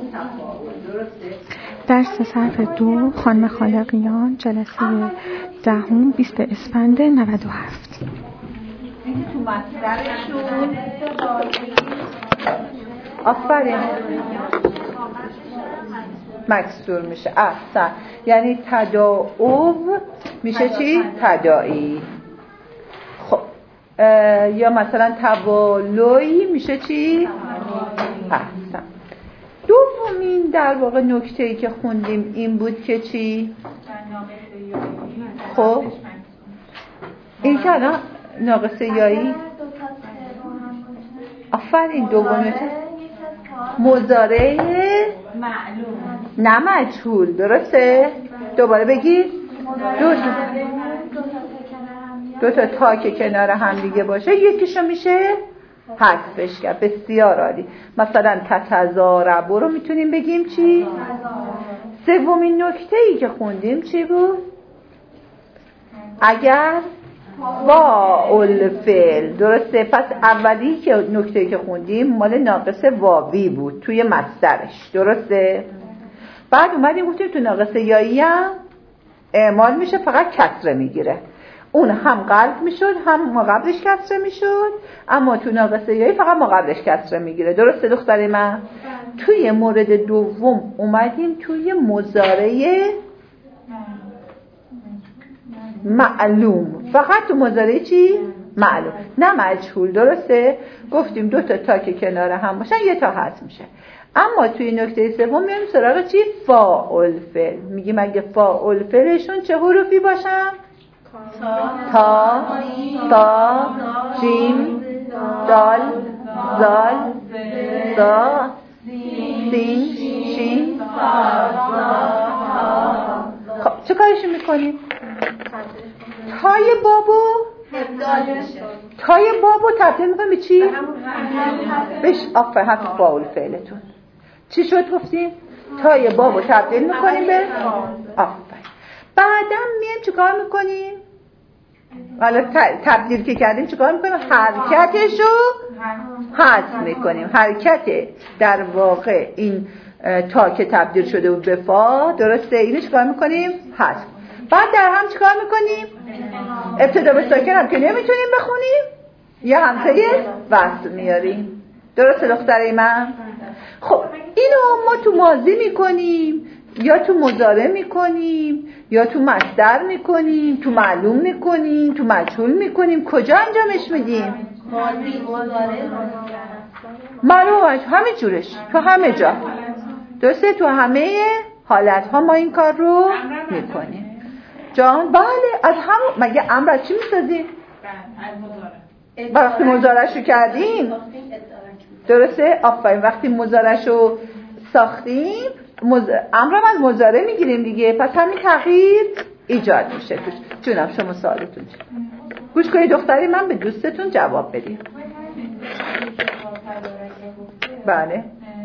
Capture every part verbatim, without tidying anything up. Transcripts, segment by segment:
درس صرف دو خانم خالقیان، جلسه دهم بیست اسفند نود و هفت. این تو مصدرشون آفرین مکسور میشه. احسن. یعنی تداعو میشه چی؟ تداعی. خب یا مثلا توالوی میشه چی؟ احسن. دومین در واقع نکته‌ای که خوندیم این بود که چی؟ خب این که الان ناقصه یایی آفرین. دومی مضارع معلوم نه مجهول. درسته؟ دوباره بگید. دو تا دو تا تا که کنار هم دیگه باشه یکیشو میشه حذفش کرد. بسیار عالی. مثلا تتضارب رو میتونیم بگیم چی؟ سومین نکته‌ای که خوندیم چی بود؟ اگر فاعل فعل. درسته؟ پس اولی که نکته‌ای که خوندیم مال ناقص واوی بود توی مصدرش. درسته؟ بعد اومدیم گفتیم تو ناقص یایی هم اعمال میشه، فقط کسره میگیره. اون هم قلب میشد هم ما قبلش کسره میشد، اما تو ناقصه یایی فقط ما قبلش کسره میگیره. درسته دختر من؟ توی مورد دوم اومدیم توی مضارع معلوم، فقط تو مضارع چی؟ معلوم نه مجهول. درسته؟ گفتیم دو تا تا که کنار هم باشن یه تا حذف میشه. اما توی نکته سوم میایم سراغ چی؟ فاعل فعل. میگیم اگه فاعل فعلشون چه حروفی باشن؟ تا، تا، جیم، دال، زال، زا، سین، شین. خب چه کارشون میکنیم؟ تای بابو تای بابو تبدیل میکنیم به چی؟ بهش آفر حرف فاعل فعلتون چی شد گفتیم؟ تای بابو تبدیل میکنیم به آفر. بعدم میایم چه کار میکنیم؟ حالا تبدیل که کردیم چه کار میکنیم؟ حرکتشو حذف میکنیم. حرکت در واقع این تا که تبدیل شده بود به فا. درسته؟ اینو چه کار میکنیم؟ حذف. بعد در هم چه کار میکنیم؟ ابتدا به ساکن هم که نمیتونیم بخونیم یا همسه وصل میاریم. درسته دختره من؟ خب اینو ما تو ماضی میکنیم یا تو مضارع میکنیم یا تو مصدر میکنیم، تو معلوم میکنیم، تو مجهول میکنیم. کجا انجامش میدیم؟ ماضی، مضارع، معلوم همه جورش، تو همه جا. درسته؟ تو همه حالت ها ما این کار رو میکنیم. جان بله. از هم مگه امر چی میسازیم؟ وقتی مضارعش رو کردیم. درسته؟ آفرین. وقتی مضارعش رو ساختیم مز... امر هم از مضارع میگیریم دیگه، پس همین تغییر ایجاد میشه توش. جونم شما سوالتون چیه؟ گوش کنید دختری، من به دوستتون جواب بدیم. بله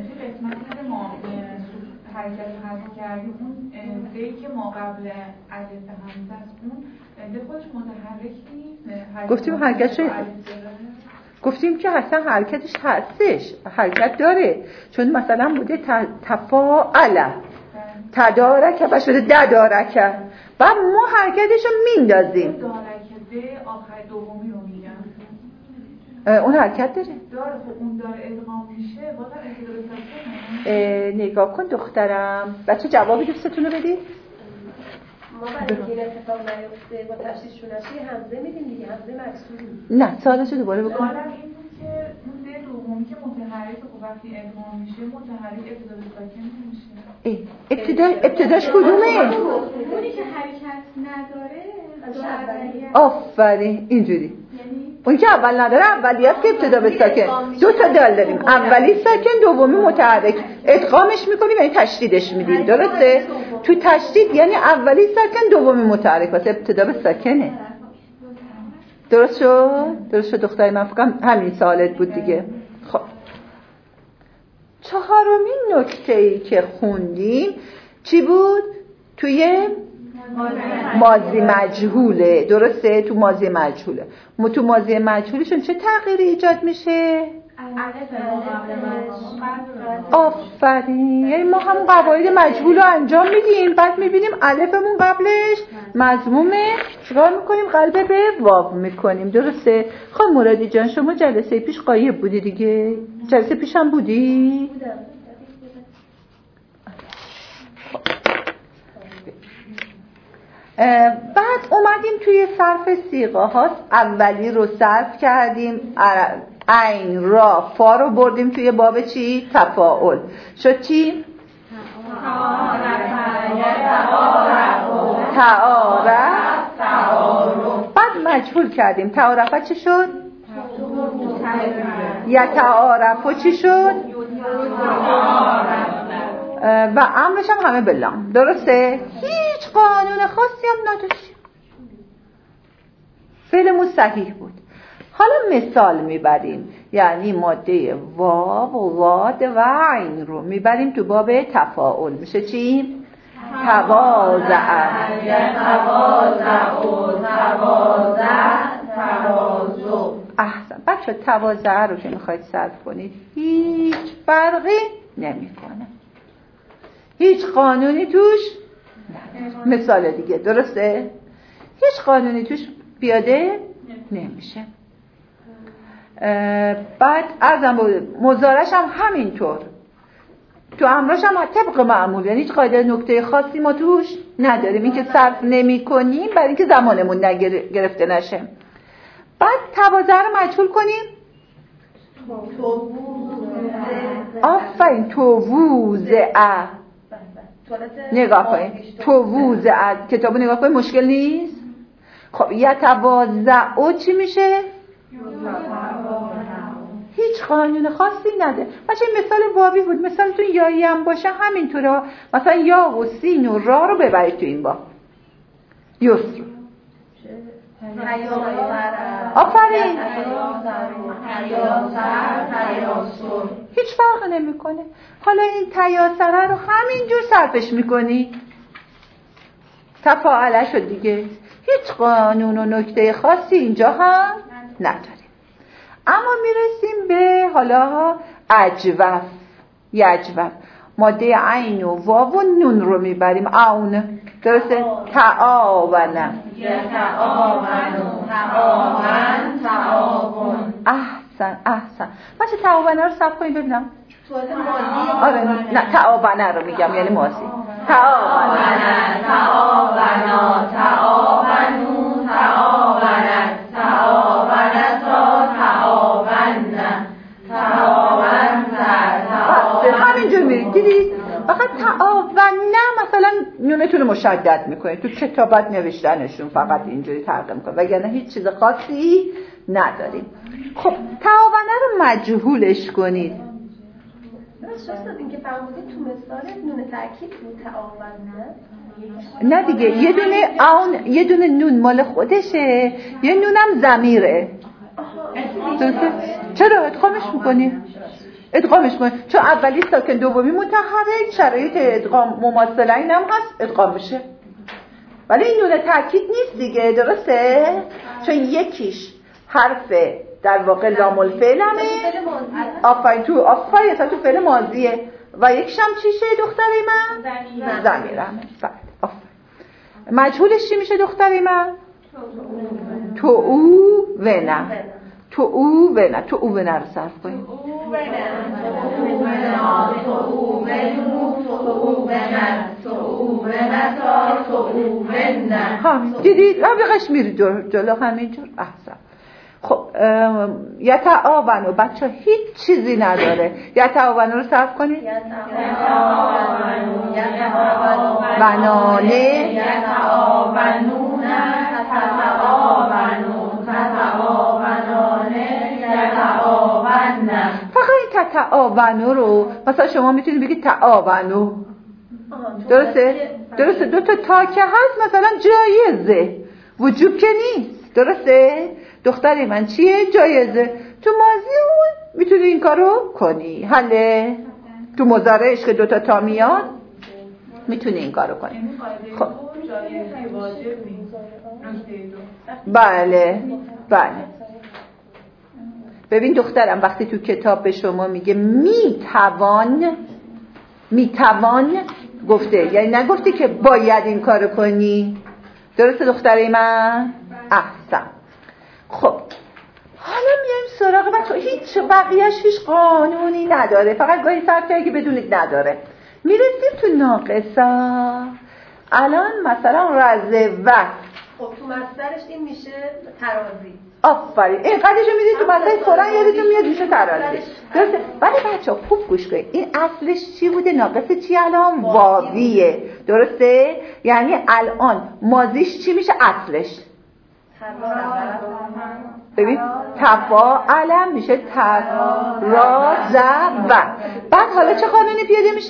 حرکت حذف کردیم اون دی که ما قبل الف همزه است اون به خودش متحرک نیست. گفتیم حرکتش گفتیم که اصلا حرکتش هستش، حرکت داره، چون مثلا بوده تفاعل تدارک و شده ددارک و ما حرکتش رو میندازیم. دارک د آخر دومی رو میگم اون حرکت داره داره. خب اون داره ادغام میشه بازم اگه درست نگاه کن دخترم. بچه جوابی دوستتون رو بدید. ما برای اینکه این اتفاق نیفته با تشدید شونشی همزه میدیم دیگه، همزه مکسوری. نه سوالشو دوباره بکن. سوالم این بود که اون د دومی که متحرک خب وقتی ادغام میشه متحرک ابتدا به ساکن نمیشه. ابتدا ابتداش کدومه؟ اونی که حرکت نداره آفرین اینجوری. اون که اول نداره اولی هست که ابتدا به ساکن. دو تا دال داریم، اولی ساکن دومی متحرک. ادغامش میکنیم یعنی تشدیدش میدیم. درسته؟ تو تشدید یعنی اولی ساکن دومی متحرک، واسه ابتدا به ساکنه. درست شد؟ درست شد دختری من فکرم همین سوالت بود دیگه. خب چهارمین نکته‌ای که خوندیم چی بود؟ توی ماضی مجهوله. درسته؟ تو ماضی مجهوله. تو ماضی مجهولشون چه تغییری ایجاد میشه؟ آفرین. یعنی ما هم قواعد مجهول رو انجام میدیم، بعد میبینیم الفمون قبلش مضمومه، چیکار میکنیم؟ قلب به واو میکنیم. درسته؟ خب مرادی جان شما جلسه پیش غایب بودی دیگه؟ جلسه پیش هم بودی؟ بودم. بعد اومدیم توی صرف صیغه ها، اولی رو صرف کردیم، عین را فا رو بردیم توی باب چی؟ تفاعل. شد چی؟ تعارف. بعد مجهول کردیم. تعارف چی شد؟ یتعارف. و چی شد؟ و امرش هم همه بلام. درسته؟ هیچ قانون خاصی هم نداشت. فعلمون صحیح بود. حالا مثال میبریم، یعنی ماده واو و واد و عین رو میبریم تو باب تفاعل. میشه چی؟ تواضع. احسن. بچه تواضع رو که میخواید صرف کنید هیچ فرقی نمیکنه، هیچ قانونی توش نه. مثال دیگه. درسته؟ هیچ قانونی توش پیاده نمیشه. بعد ارزم بود مضارعش هم همینطور، تو امرش هم طبق معمول، یعنی هیچ قاعده نکته خاصی ما توش نداریم. این که صرف نمی کنیم برای اینکه زمانمون نگرفته نشه. بعد تواضع رو مجهول کنیم. آفرین. تووزع. نگاه کنید، تووزع. کتابو نگاه کنید، مشکل نیست. خب یتواضع چی میشه؟ هیچ قانون خاصی نده. بچه مثال واوی بود، مثالتون یایی هم باشه همینطوره. مثلا یا و سین و را رو ببرید تو این با یسر. آفرین. هیچ فرق نمیکنه. حالا این تیاسره رو همینجور صرفش میکنی، تفاعله شد دیگه. هیچ قانون و نکته خاصی اینجا هم نداریم. اما میرسیم به حالا اجوف. یجوف ماده عین و واو و نون رو میبریم. اون. درسته؟ تعاونه. احسن احسن. باشه تعاونه رو صرف کنیم ببینم. آره نه تعاونه رو میگم یعنی ماضی. تعاونه تعاونا تعاونو تعاونت تعاونتا تعاونن تعاونت تعاون. همینجور میرید. دیدید؟ فقط تعاونه مثلا نونتون رو مشدد میکنید، تو کتابت نوشتنشون فقط اینجوری ترجمه کنید، وگرنه هیچ چیز خاصی نداریم. خب تعاونه رو مجهولش کنید. این که فرمودید تو مثال نون تأکید بود تعاون نه دیگه، یه دونه اون یه دونه نون مال خودشه، یه نونم ضمیره. چرا ادغامش میکنی؟ ادغامش کنی چون اولی ساکن دومی متحرک، شرایط ادغام مماثله اینم هست، ادغام میشه. ولی این نون تأکید نیست دیگه. درسته؟ چون یکیش حرف در واقع لام الفعل همه آفرین تو آفرین اصلا تو فعل ماضیه و یکیش هم چیشه دختری من؟ ضمیرم. بله آفرین. مجهولش چی میشه دختری من؟ تو او و نه. تو او و نه. تو او و نه رو صرف کنیم. دیدید؟ آبیقش میری جلو همینجور. احسن. خب یتعاونو بچه هیچ چیزی نداره. یتعاونو رو صرف کنید. بنانه یتعاونون تتعاونو تتعاونانه یتعاونن. فقط این تتعاونو رو مثلا شما میتونید بگید تعاونو. درسته؟ درسته. دو تا تا که هست مثلا جایزه، وجوب که نیست. درسته؟ دختری من چیه؟ جایزه. تو ماضی اون میتونی این کارو کنی. حله؟ تو مضارعش که دوتا تا میاد میتونی این کارو کنی. خب بله بله. ببین دخترم وقتی تو کتاب به شما میگه میتوان، میتوان گفته، یعنی نگفته که باید این کارو کنی. درسته دختره من؟ احسن. خب حالا میایم سراغ بچه. هیچ بقیهش هیچ قانونی نداره، فقط گاهی فرق که بدونید نداره. میرسیم تو ناقصا. الان مثلا رزوت، خب تو مصدرش این میشه ترازی. آفرین، این قدرشو میدید تو مصدر فوراً یادتون میاد میشه ترازی. درسته؟ ولی بچه خوب گوش کنید، این اصلش چی بوده؟ ناقص چی الان؟ واویه. درسته؟ یعنی الان ماضیش چی میشه اصلش؟ ببین تفاعل میشه تراز و. بعد حالا چه قانونی پیاده میشه؟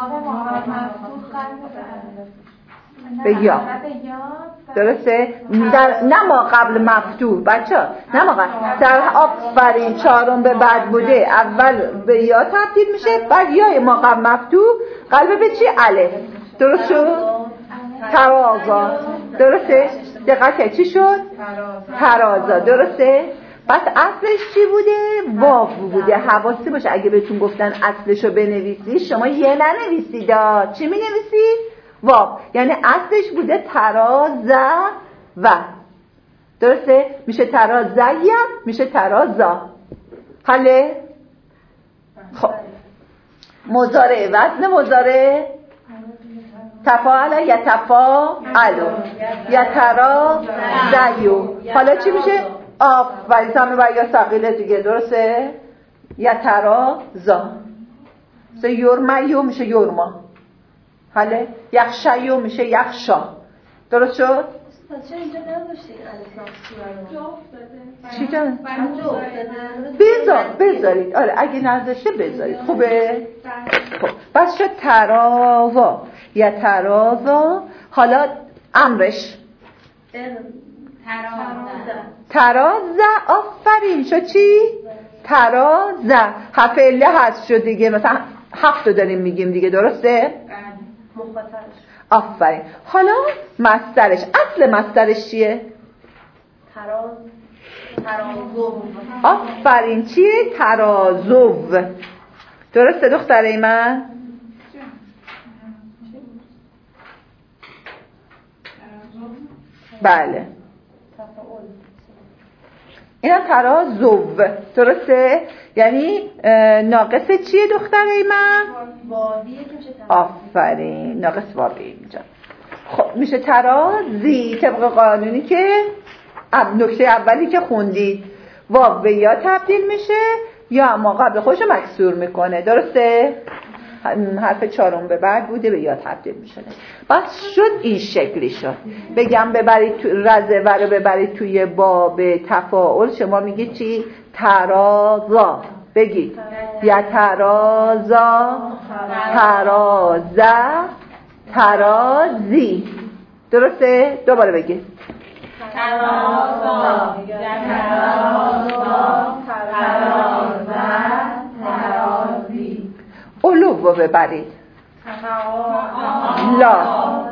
به یا. درسته؟ در نه ما قبل مفتوح بچه ها، نه ما قبل در آفرین چهارم به بعد بوده، اول به یا تبدیل میشه، بعد یا ما قبل مفتوح قلب به چی؟ الف. درست شد؟ ترازا. درسته؟ دقت چی شد؟ ترازا. درسته؟ پس اصلش چی بوده؟ واو بوده. حواسی باشه اگه بهتون گفتن اصلشو بنویسی شما یه ننویسید. چی می نویسید؟ واو. یعنی اصلش بوده ترازا و. درسته؟ میشه ترازیا، میشه ترازا. حاله؟ خب مضارع، وزن مضارع تفاعل یتفاعلو یترازیو. حالا چی میشه؟ آفرین، سمه و یا ثقیله دیگه. درسته؟ یترازا. مثل یرمیو میشه یرما. حاله؟ یخشیو میشه یخشا. درست شد؟ چرا اینجا نذاشتین الف لام رو؟ چی جان؟ بذار بذارید. آره اگه نذاشته بذارید. خوبه؟ خب بس شد تراوا یا تراوا. حالا امرش ترازه. آفرین. شد چی؟ ترازه. حفله هست شد دیگه. مثلا هفت رو داریم میگیم دیگه. درسته؟ آفرین. حالا مصدرش، اصل مصدرش چیه؟ تراز ترازو. آفرین. چیه؟ ترازو. درسته دختره من؟ بله اینا ترازو. درسته؟ یعنی ناقص چیه دختره من؟ واویه که میشه ترازی. آفرین. ناقص واوی اینجا. خب میشه ترازی طبق قانونی که نکته اولی که خوندید. واو به یا تبدیل میشه یا اما قبل خودش مکسور میکنه. درسته؟ حرف چهارم به بعد بوده به یا تبدیل میشه. بس شد این شکلی شد. بگم ببرید تو رزوه رو ببرید توی باب تفاعل، شما میگید چی؟ ترازا. بگید یا ترازا، ترازه، ترازی. درسته؟ دوباره بگید ترازا، ترازا، ترازه، ترازی. علو رو ببرید لا،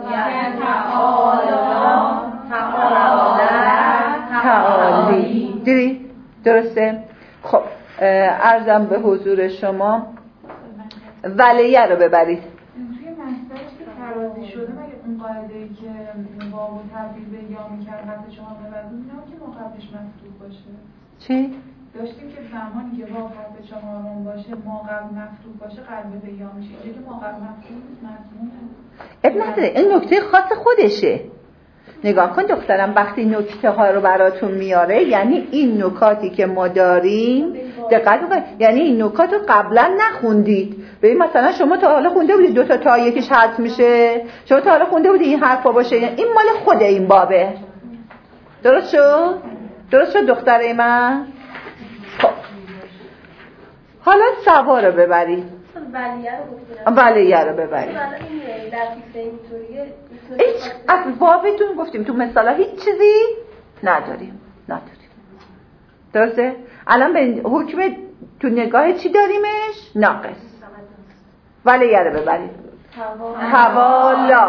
تعالی. دیدی؟ درسته؟ خب عرضم به حضور شما ولیه رو ببرید. توی مصدرش که ترازی شده مگه اون قاعده‌ای که واو تبدیل به یا می‌کرد قبل شما ببرید اینا که ما قبلش مفتوح باشه؟ چی؟ داشتیم که زمانی که واو حرف چهارم باشه ما قبل مفتوح باشه قلب به یا میشه. اینجا که ما قبل مفتوح نیست مضمونه. اب نداره، این نکته خاص خودشه. نگاه کن دخترم وقتی نکته ها رو براتون میاره یعنی این نکاتی که ما داریم دقت کنید، یعنی این نکات رو قبلا نخوندید. ببین مثلا شما تا حالا خونده بودید دو تا تا یکیش حذف میشه، شما تا حالا خونده بودید این حرفا باشه، این مال خود این بابه. درست شد؟ درست شد دختره من؟ خب حالا سوا رو ببرید. ولیه رو گفتیم. ولیه رو ببرید. حالا این لطیفه اینطوریه. هیچ از بابتون گفتیم تو مثالا هیچ چیزی نداریم. نداریم. درسته؟ الان به حکم تو نگاه چی داریمش؟ ناقص. ولیه رو ببرید. حوالا.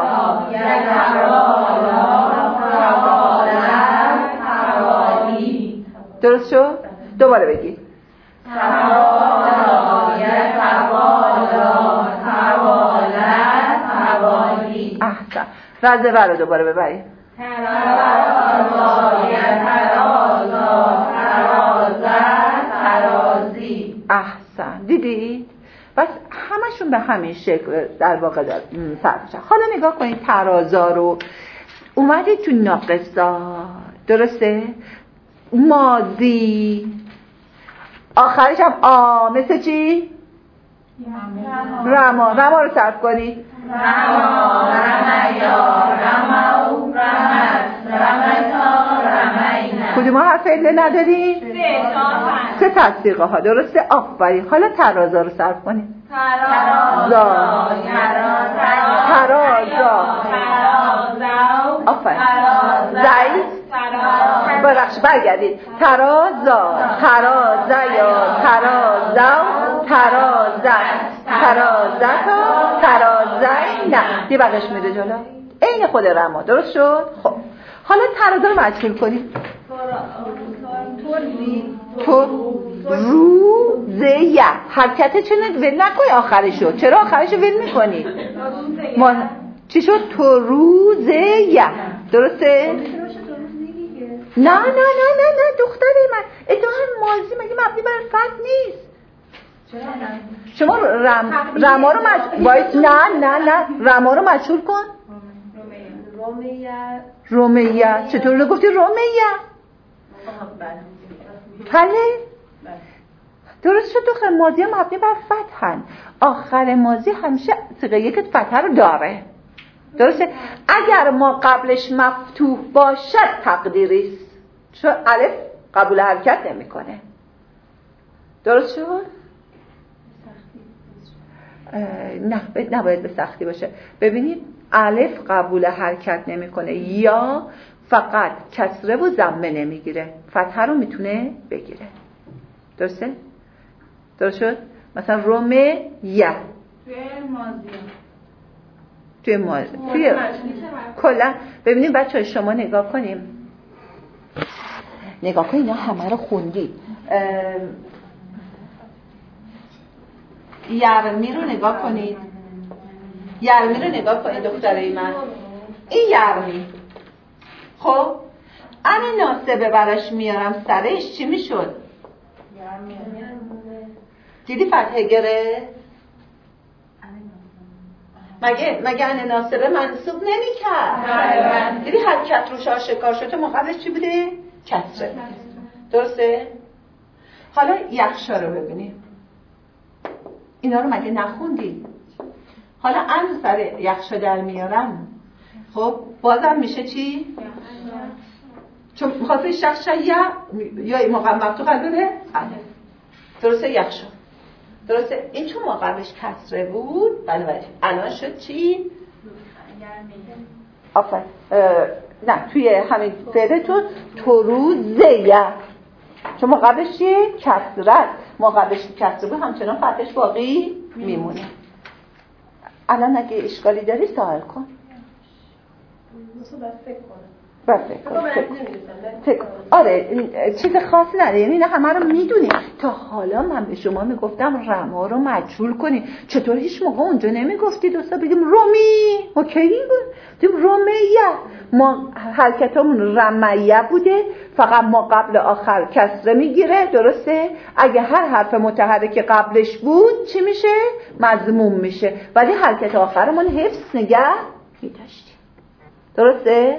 درست شد؟ دوباره بگید. توالا یتوالا توالت توالی. احسن. رزه ور رو دوباره ببریم. ترازا یترازا ترازت ترازی. احسن. دیدی؟ بس همشون به همین شکل در واقع دار صرف میشن. حالا نگاه کنید ترازا رو اومده تو ناقصات، درسته؟ ماضی آخرش هم آ، مثل چی؟ رما. رما رو صرف کنید. رما رمیا رمو رمت رمتا رمینا. کدوم ها حرف عله نداریم؟ سه تصدیقه ها، درسته؟ آفرین. حالا ترازا رو صرف کنید. ترازا ترازا آفرین. زی ببخش برگردید. ترازا ترازا یا ترازا ترازت ترازتا ترازی. نه دی بقیش میده جلو این خود رما. درست شد؟ خب حالا ترازا رو مجهول کنید. تو رو زیه حرکت چه ول نکنی آخرشو. چرا آخرشو ول میکنی؟ ما چی شد؟ تو رو زیه. درسته؟ نه نه نه نه نه دختره من اتفاقا ماضی مگه مبنی بر فتح نیست؟ شما رم رما رو مج... باید نه نه نه رما رو مجهول کن. رومیه. رومیه. چطور رو گفتی رومیه؟ بله درست شد دختر. ماضی مبنی بر فتحن. آخر ماضی همیشه صیغه یک فتح رو داره. درسته؟ اگر ما قبلش مفتوح باشد تقدیریست، چون الف قبول حرکت نمیکنه. درست شد؟ نه نباید به سختی باشه. ببینید الف قبول حرکت نمیکنه یا فقط کسره و ضمه نمیگیره، فتحه رو میتونه بگیره. درسته؟ درست شد؟ مثلا رومه یه توی ماضی توی کلا. ببینید بچه‌ها شما نگاه کنیم نگاه کنید اینا همه رو خوندید. یرمی رو نگاه کنید. یرمی رو نگاه کنید دختره من. این یرمی خب انا ناسبه براش میارم سرش چی میشد؟ دیدی فتحه گره؟ مگه مگه ان ناصبه منصوب نمی‌کرد؟ دیدی حرکت روش آشکار شده. ما قبلش چی بوده؟ کسره. درسته؟ حالا یخشا رو ببینیم. اینا رو مگه نخوندی؟ حالا ان سر یخشا در میارم. خب بازم میشه چی؟ چون میخواسته شخص یا یا موقع مفتوح قلبه به درسته یخشا. درسته؟ این چون ما قبلش کسره بود بنابراین الان شد چی؟ آفرین. نه توی همین فعلتون تو روزه چون ما قبلش چیه؟ کسره. ما قبلش کسره بود همچنان فتحش باقی میمونه. الان اگه اشکالی داری سوال کن. مثلا فکر کنم. بس فکر کن. آره چیز خاصی نداره. یعنی نه همه رو میدونی. تا حالا من به شما میگفتم رما رو مجهول کنی. چطور هیچ موقع اونجا نمیگفتی دوستا بگیم رومی اوکی بود؟ بگیم رومیه. ما حرکتامون رمیه بوده. فقط ما قبل آخر کسره میگیره. درسته؟ اگه هر حرف متحرک قبلش بود چی میشه؟ مضموم میشه. ولی حرکت آخرمون حفظ نگه میداشتیم. درسته؟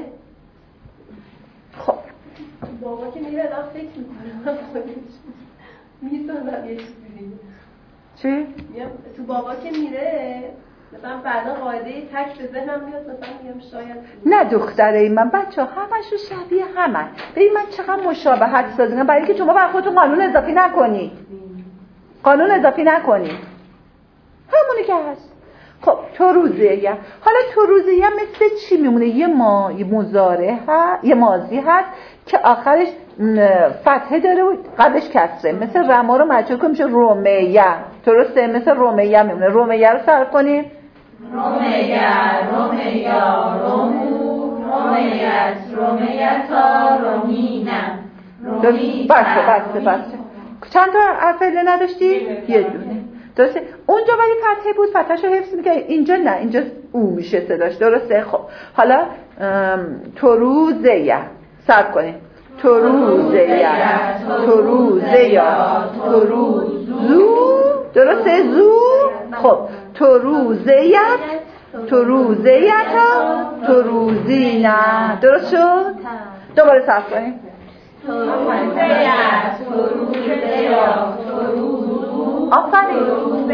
خب بابا که میره الان فکر میکنم میدونم یه چیزی دیگه. چی؟ تو بابا که میره مثلا بعدا قاعده تک به ذهنم میاد مثلا میگم شاید نه دختره من بچه ها همشو شبیه همه. ببین من چقدر مشابهت سازیم برای اینکه شما بر خودتون قانون اضافی نکنید. قانون اضافی نکنید. همونی که هست. خب تو روزیه. حالا تو روزیه مثل چی میمونه؟ یه ما یه مضارع هست، یه ماضی هست که آخرش فتحه داره و قبلش کسره. مثل رما رو مجهول کنیم میشه رومیه. درسته؟ مثل رومیه میمونه. رومیه رو صرف کنیم. رومیه رومیا رومو رومیت رومیتا رومینم رومیتا. بسته بسته بسته چند تا فعل نداشتی؟ یه دونه. درسته؟ اونجا ولی فتحه بود، فتحه‌شو حفظ می‌کنی. اینجا نه، اینجا او میشه صداش. درسته؟ خب حالا تروزه صرف کنیم. تروزه تروزه تروزو. درسته؟ زو. خب تروزه تروزه تروزینا. درست شد؟ دوباره صرف کنیم. آفرین.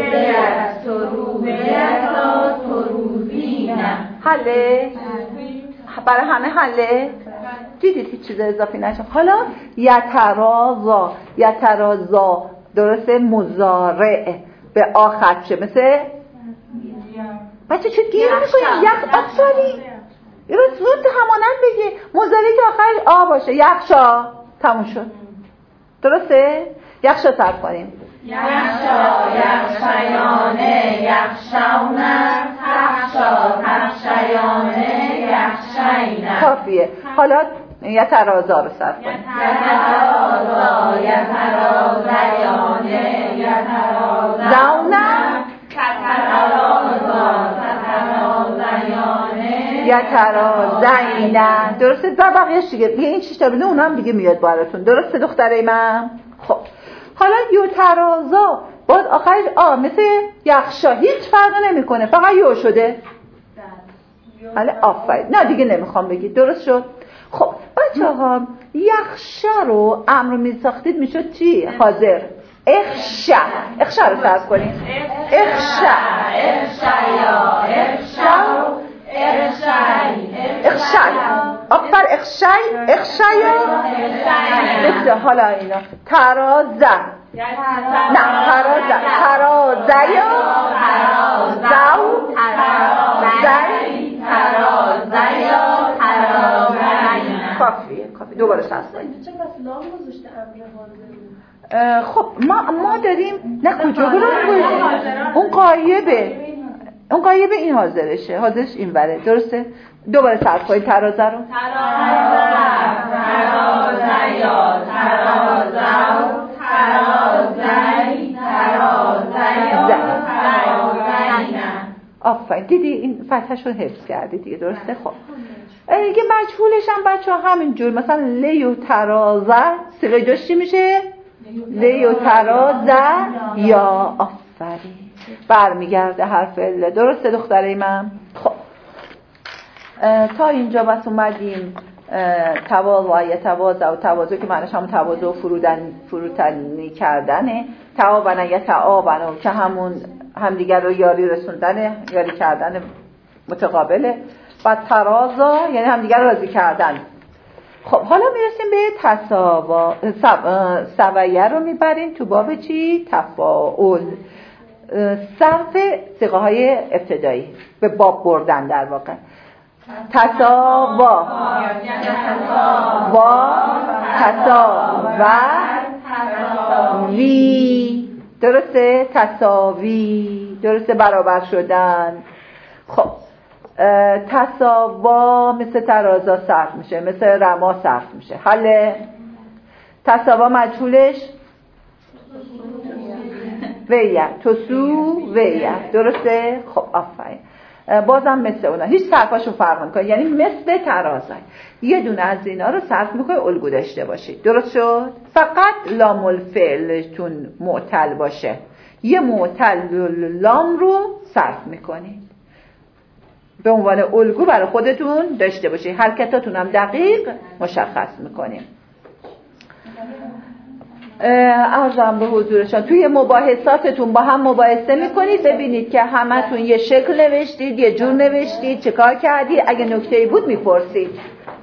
حله؟ برای همه حله؟ دیدید هیچ چیز اضافی نشه. حالا یترازا یترازا درسته؟ مضارع به آخر شه مثل بچه چه گیر میکنیم؟ یک آفرین. یه رو زود همانند بگی مضارعی که آخرش آ باشه. یخشا. تموم شد. درسته؟ یخشا صرف کنیم. یخشا یخشایانه یخشونه تخشا تخشایانه یخشینه. کافیه. حالا یترازا رو صرف کنیم. یترازا یترازایانه یترازونه تترازا تترازایانه یترازینه. درسته؟ و بقیه‌اش دیگه دیگه این شش تا بده اونم دیگه میاد براتون. درسته دختره من؟ خب حالا یترازا باید آخرش آ مثل یخشا هیچ فرق نمیکنه، فقط یو شده. بله آفرین. نه دیگه نمیخوام بگید. درست شد؟ خب بچه‌ها یخشا رو امر میساختید میشد چی؟ حاضر. اخشا. اخشا رو صرف کنیم. اخشا اخشایا اخشا اخشای اخشای. آفر اخشای اخشایا. بسیار. حالا اینا ترازه. نه ترازه ترازه زو ترازه ترازه. کافیه کافی. دوباره صرف کنیم. چه بس لام گذاشته امر حاضر؟ خب ما ما داریم نه کجا بریم؟ اون قایبه اون قایبه این حاضرشه. حاضرش این بره. درسته؟ دوباره صرف کنید ترازه رو. ترازه ترازه یا ترازه ترازه ترازه آفرین. دیدی این فتحش رو حفظ کردی دیگه. درسته؟ خب دیگه مجهولش هم بچه ها همینجور مثلا لیو ترازه سیغه جاش چی میشه؟ لیو ترازه یا. آفرین. برمیگرده حرف ال. درسته دختره من؟ خب تا اینجا بس اومدیم تواضع یا تواضع و تواضع که معنیش هم تواضع و فرودن فروتنی کردنه. تعاون یا تعاون که همون همدیگر رو یاری رسوندن، یاری کردن متقابله. و ترازا یعنی همدیگر رو راضی کردن. خب حالا میرسیم به تساوا. سویه رو میبریم تو باب چی؟ تفاعل. صرف صیغه های ابتدایی به باب بردن در واقع. تساوا وا تساوا وی. درسته؟ تساوی. درسته؟ برابر شدن. خب تساوا مثل ترازا صرف میشه، مثل رما صرف میشه. حل تساوا مجهولش ویه. تسو ویه. درسته؟ خب آفرین. بازم مثل اونا هیچ صرفاشو فرق نمیکنه، یعنی مثل ترازه. یه دونه از اینا رو صرف میکنه الگو داشته باشید. درست شد؟ فقط لام الفعلتون معتل باشه. یه معتل لام رو صرف میکنید به عنوان الگو برای خودتون داشته باشید. حرکتاتون هم دقیق مشخص میکنیم. عرضم به حضورشان توی مباحثاتتون با هم مباحثه میکنید، ببینید که همتون یه شکل نوشتید، یه جور نوشتید، چه کار کردید، اگه نکته‌ای بود میپرسید.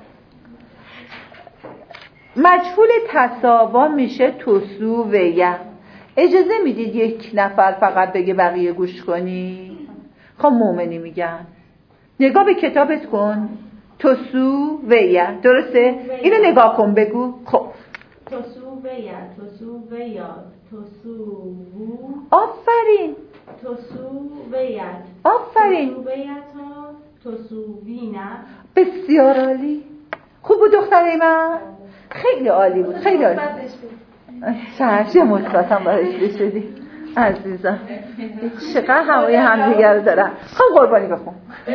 مجهول تساوا میشه تسو و یه. اجازه میدید یک نفر فقط بگه بقیه گوش کنی؟ خب مومنی میگن نگاه به کتابت کن. تسو و یه. درسته؟ اینو نگاه کن بگو. خب تسو و یا تسو و یا تسو و. آفرین. تسو و یا آفرین. تسو و یا تا تسو وینا. بسیار عالی. خوب بود دختره من؟ خیلی عالی بود. خیلی عالی. شرشی مثبتم برایش بشدی عزیزم. چقدر هوای همدیگر رو دارن. خب قربانی بخون.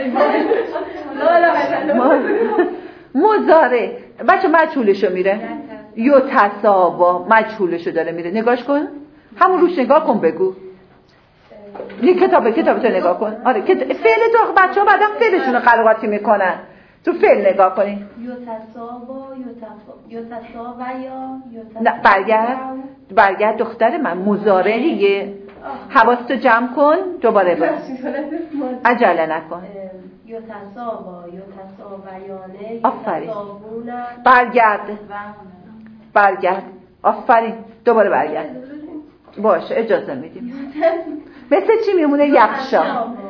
مضارع بچه مجهولشو میره یو تصابا مجهولشو داره میره. نگاش کن همون روش نگاه کن بگو. یه کتابه کتابتو نگاه کن. آره فعل تو بچه ها بعدم فعلشون رو قلقاتی میکنن. تو فعل نگاه کنین. یو تصابا یو تصابا یا نه برگرد برگرد دختر من. مضارع دیگه. حواستو جمع کن دوباره بگو. عجله نکن. یو تصابا یو تصابیانه آفرین. برگرد برگرد آفرین. دوباره برگرد. باشه اجازه میدیم. مثل چی میمونه؟ یخشا.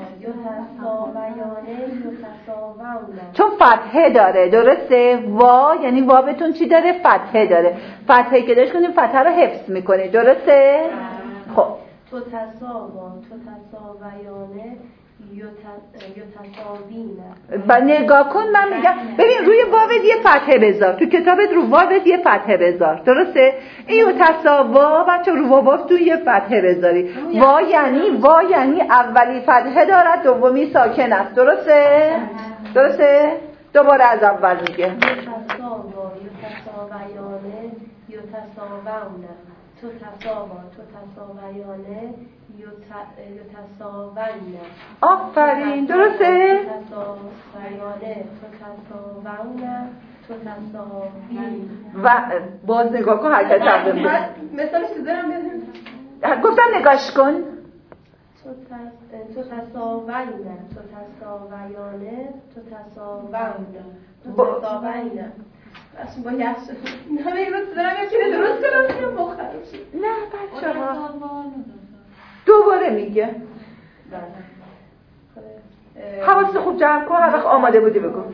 چون فتحه داره درسته. وا یعنی وابتون چی داره؟ فتحه داره. فتحه که داشت کنیم فتحه رو حفظ میکنی درسته؟ خب تو تصابا تو تصابیانه یو تصابینه. با نگاه کن من میگم ببین روی واوت یه فتحه بذار. تو کتابت رو واوت یه فتحه بذار درسته؟ این یو تصابا بچه رو واوت تو یه فتحه بذاری. وا یعنی وا یعنی اولی فتحه دارد دومی ساکن است درسته؟ درسته؟ دوباره از اول میگه. یو تصابا یو تصابیانه یو تصابونه. تو تصابا تو تصابیانه یو تصابینه. آفرین درسته؟ تو تصابیانه تو تصابونه تو تصابین. و باز نگاه کن حرکت تقدیم بود. مثالش تو دارم بیادیم. گفتم نگاش کن. تو تصابینه تو تصابیانه تو تصابونه با- تو تصابینه. اصلا با یخ شد. نه میگم تو دارم یکی رو درست کنم میگم مخرب شد. نه بچه ها دوباره میگه. حواست خوب جمع کن. هر وقت آماده بودی بگو.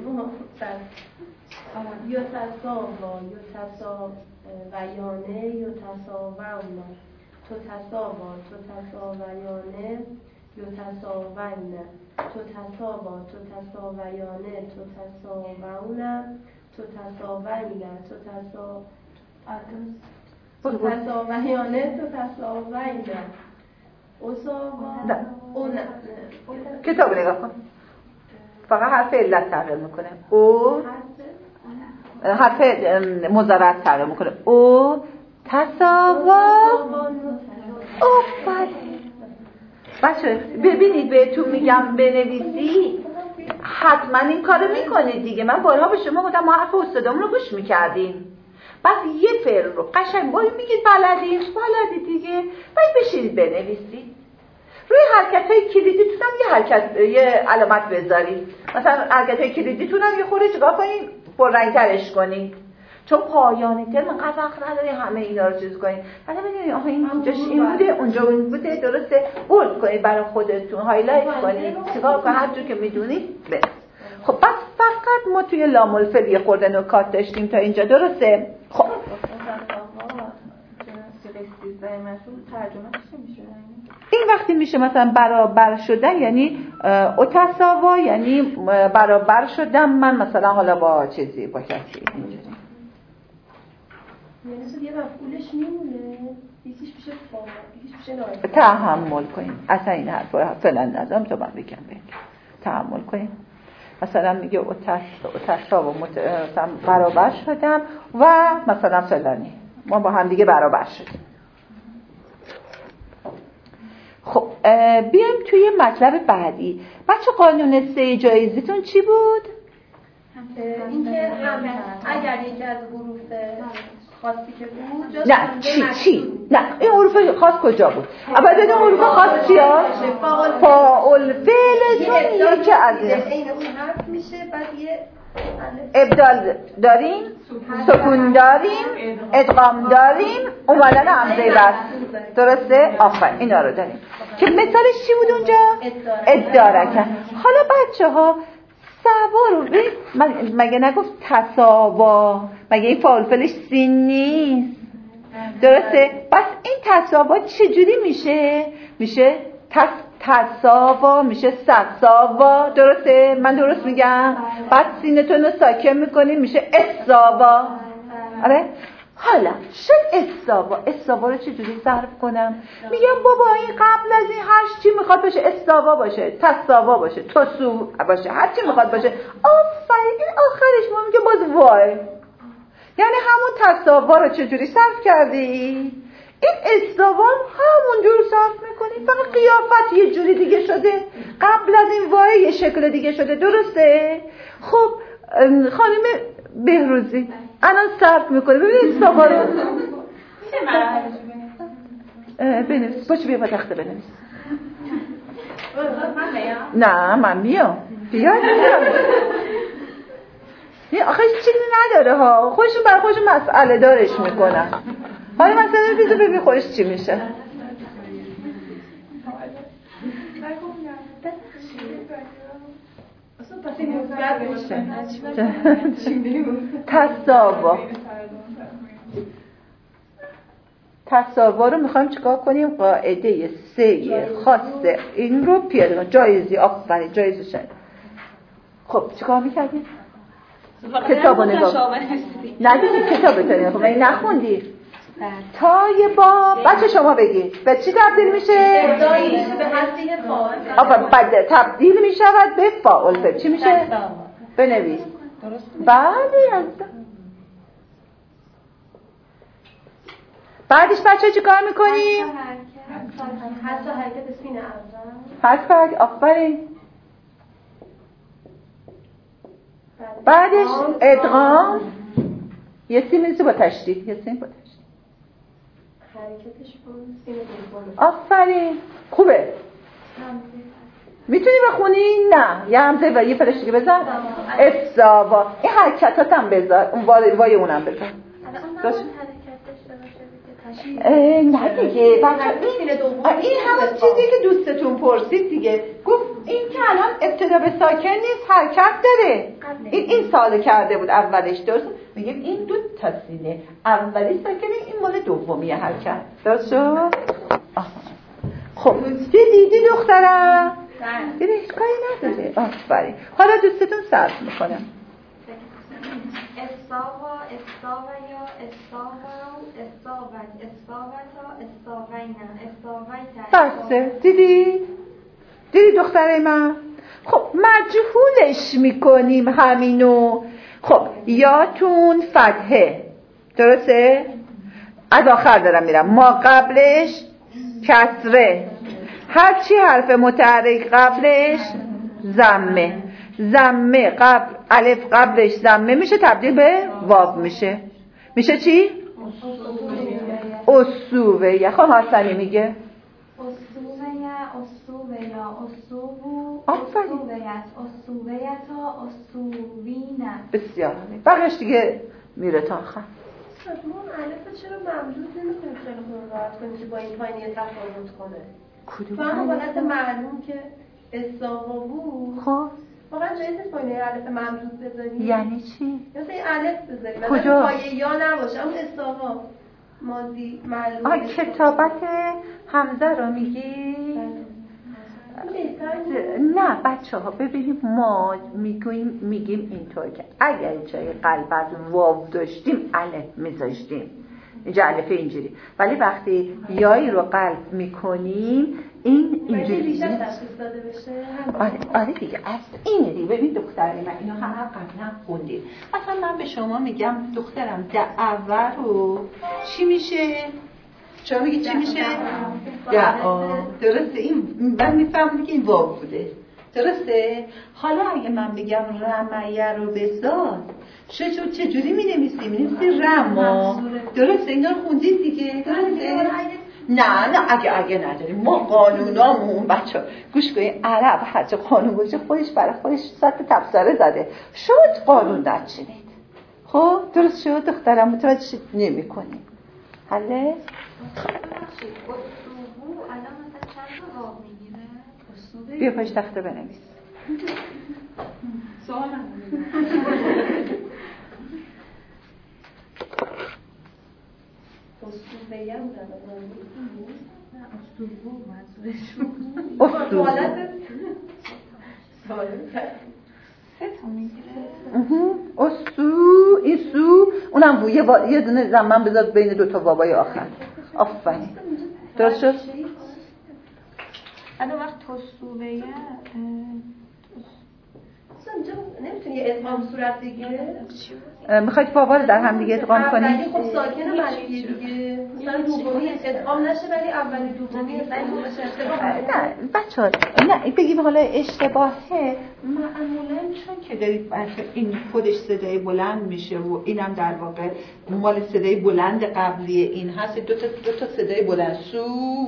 یو تصابا یو تصابیانه یو تصابونه تو تصابا تو تصابیانه یو تصابینه. تو تصابا تو تصابیانه تو تصابونه تو تصابینه تو تصاب تو تصابیانه تو تصابینه. اصابا نه. اون کتاب نگاه کن. فقط حرف علت تغییر میکنه. او حرف مضارع تغییر میکنه. او تصاوا. آفرین. بچه ببینید بهتون میگم بنویسی حتما این کارو میکنید دیگه. من بارها به شما گفتم ما حرف استادمون رو گوش میکردیم. بعد یه فعل رو قشنگ باید میگید بلدید بلدید دیگه. باید بشینید بنویسید. روی حرکت‌های کلیدیتون هم یه حرکت یه علامت بذارید. مثلا حرکت‌های کلیدیتون هم یه خورده چیکار کنید؟ پررنگ‌ترش کنید. چون پایانی ترم انقدر وقت نداری همه اینا رو چیز کنید. بعد ببینید آها این اونجاش این بوده اونجا اون بوده درسته. بولد کنید برای خودتون هایلایت کنید. چیکار کنید هر جور که میدونید بس. خب بس فقط ما توی لام الفعل یه خورده نکات داشتیم تا اینجا درسته. خب این وقتی میشه مثلا برابر شدن یعنی اتساوا یعنی برابر شدم من مثلا حالا با چیزی با کسی اینجوری. یعنی یه مفعولش میمونه یکیش میشه فاعل یکیش میشه نائب. تحمل کنیم اصلا این حرفا فعلا ندارم تا من بگم بگم تحمل کنیم. مثلا میگه اتساوا مثلا برابر شدم و مثلا فلانی ما با هم دیگه برابر شدیم. خب بیایم توی مطلب بعدی. بچه قانون سه جایزیتون چی بود؟ اینکه هم اگر یکی از حروف خاصی که بود نه چی چی نه این حروف خاص کجا بود؟ اول بدون حروف خاص چیا؟ فاعل فعلتون یکی از این اون حرف میشه بعد یه ابدال داریم سکون داریم ادغام داریم اومدن همزه وصل درسته؟ آفرین اینا رو داریم که مثالش چی بود اونجا؟ ادارکن. حالا بچه ها سوا رو مگه نگفت تصاوا مگه این فاعل فعلش سین نیست درسته؟ بس این تصاوا چجوری میشه؟ میشه تس تصاوا میشه سساوا درسته؟ من درست میگم؟ بعد سینتون رو ساکن میکنیم میشه اساوا. آره؟ حالا شد استاوا. استاوا رو چجوری صرف کنم؟ میگم بابا این قبل از این هر چی میخواد باشه استاوا باشه، تساوا باشه، تسو باشه، هر چی میخواد باشه. آفرین. این آخرش ما میگه باز وای. یعنی همون تساوا رو چجوری صرف کردی؟ این استاوا همون جور صرف میکنی، فقط قیافت یه جوری دیگه شده. قبل از این وای یه شکل دیگه شده. درسته؟ خب خانم بهروزی الان صرف میکنه. ببینید استاوا رو میشه مراحلش بنویس؟ بنویس. باشه بیا با تخته بنویس. من بیام؟ نه من میام. بیا میام. این آخه چیزی نداره ها. خودشون برای خودشون مسئله دارش میکنن. حالا مثلا بیزو ببین خودش چی میشه. تساوا. تساوا رو میخوایم چیکار کنیم؟ قاعده سه خاص این رو پیاده کنیم. جایزی. آفرین جایزی شد. خب چیکار میکردیم؟ کتاب رو نگاه نه دیدی کتاب بتونیم. خب این نخوندی؟ تای با بچه شما بگید به چی تبدیل میشه؟ به حذف فاعل. آفرین. بعد تبدیل میشود به فاعل. چی میشه؟ بنویس. بله. بعدش بچه چی کار میکنیم؟ حذف حرکت سین اول. حذف حرکت. آفرین. بعدش ادغام. یه سی میشه با تشدید. یه سی با تشدید. حرکتش با سین دوم. آفرین. خوبه. میتونی بخونی؟ نه یه همزه و یه فرش دیگه بزن. استاوا. این حرکتات هم بذار. اون وای اونم بذار. داشت نه دیگه بچه این, این همون چیزی که دوستتون پرسید دیگه. گفت این که الان ابتدا به ساکن نیست حرکت داره. این این سال کرده بود اولش. درست میگیم این دو تا سینه اولی ساکنه این مال دومی حرکت. درست شد؟ خب دیدی دخترم؟ دیدی هیچ کاری نداره. آفرین. حالا دوستتون صرف میکنم. استاوا استاویا استاوا استاوت استاوتا استاوینا استاویتا. بسه. دیدی؟ دیدی دختره من؟ خب مجهولش میکنیم همینو. خب یاتون فتحه. درسته؟ از آخر دارم میرم. ما قبلش کسره. هرچی حرف متحرک قبلش ضمه. ضمه قبل الف قبلش ضمه میشه تبدیل به واو میشه. میشه چی؟ اسوه. یا خب حسنی میگه اسوه اسوه اسوو آفرین. اسوویتا اسووینا. بسیار. بقیش دیگه میره تا آخر. ما الف چرا ممدود نمی‌کنیم خیلی خوب راحت کنیم که با این پایینی تفاوت کنه؟ کدوم؟ تو هم حالت معلوم که استاوا بود. خب واقعا جایزه پایینی الف ممدود بذاریم. یعنی چی؟ مثلا این الف بذاریم. کجا؟ پایه یا نباشه. اون استاوا ماضی معلوم. آه کتابت حمزه رو میگی؟ نه بچه ها ببینیم ما میگویم میگیم اینطور که اگر جای قلب از واو داشتیم الف میذاشتیم اینجا الف اینجوری، ولی وقتی یایی رو قلب میکنیم این اینجوری بیشتر تشخیص داده بشه. آره, آره دیگه از اینه دیگه. ببین دختره من اینو هم قبلا خوندیم. مثلا من به شما میگم دخترم دعوه رو چی میشه؟ شما میگی چی میشه؟ دعا. درسته. این من میفهمم که این واو بوده. درسته؟ حالا اگه من بگم رمیه رو بذار چه چه جوری می نویسیم؟ می نویسیم رما. درسته؟ اینا رو خوندید دیگه. درسته؟ نه نه اگه اگه نداریم ما قانونامون بچه گوش کنید عرب هرچه قانون باشه خودش برای خودش صد تفسیره زده. شد قانون نچینید. خب درست شد دخترم متوجه نمی کنیم. حله؟ بیا پاش تخته بنویس. سوال سه تا میگیره. اسو این سو اونم وو یه, با... یه دونه زمان بذار بین دو تا وابای آخر. آفرین درست شد؟ الان وقت توسوبه اینجا نمیتونی یه ادغام صورت بگیره؟ میخواید واوا رو در هم دیگه ادغام کنید؟ اولی خب ساکن منفیه دیگه مثلا دومی ادغام نشه ولی اولی دومی ادغام بشه اشتباه. نه بچه‌ها نه بگیم حالا اشتباهه معمولا چون که دارید بچه این خودش صدای بلند میشه و اینم در واقع مال صدای بلند قبلی این هست دو تا دو تا صدای بلند سو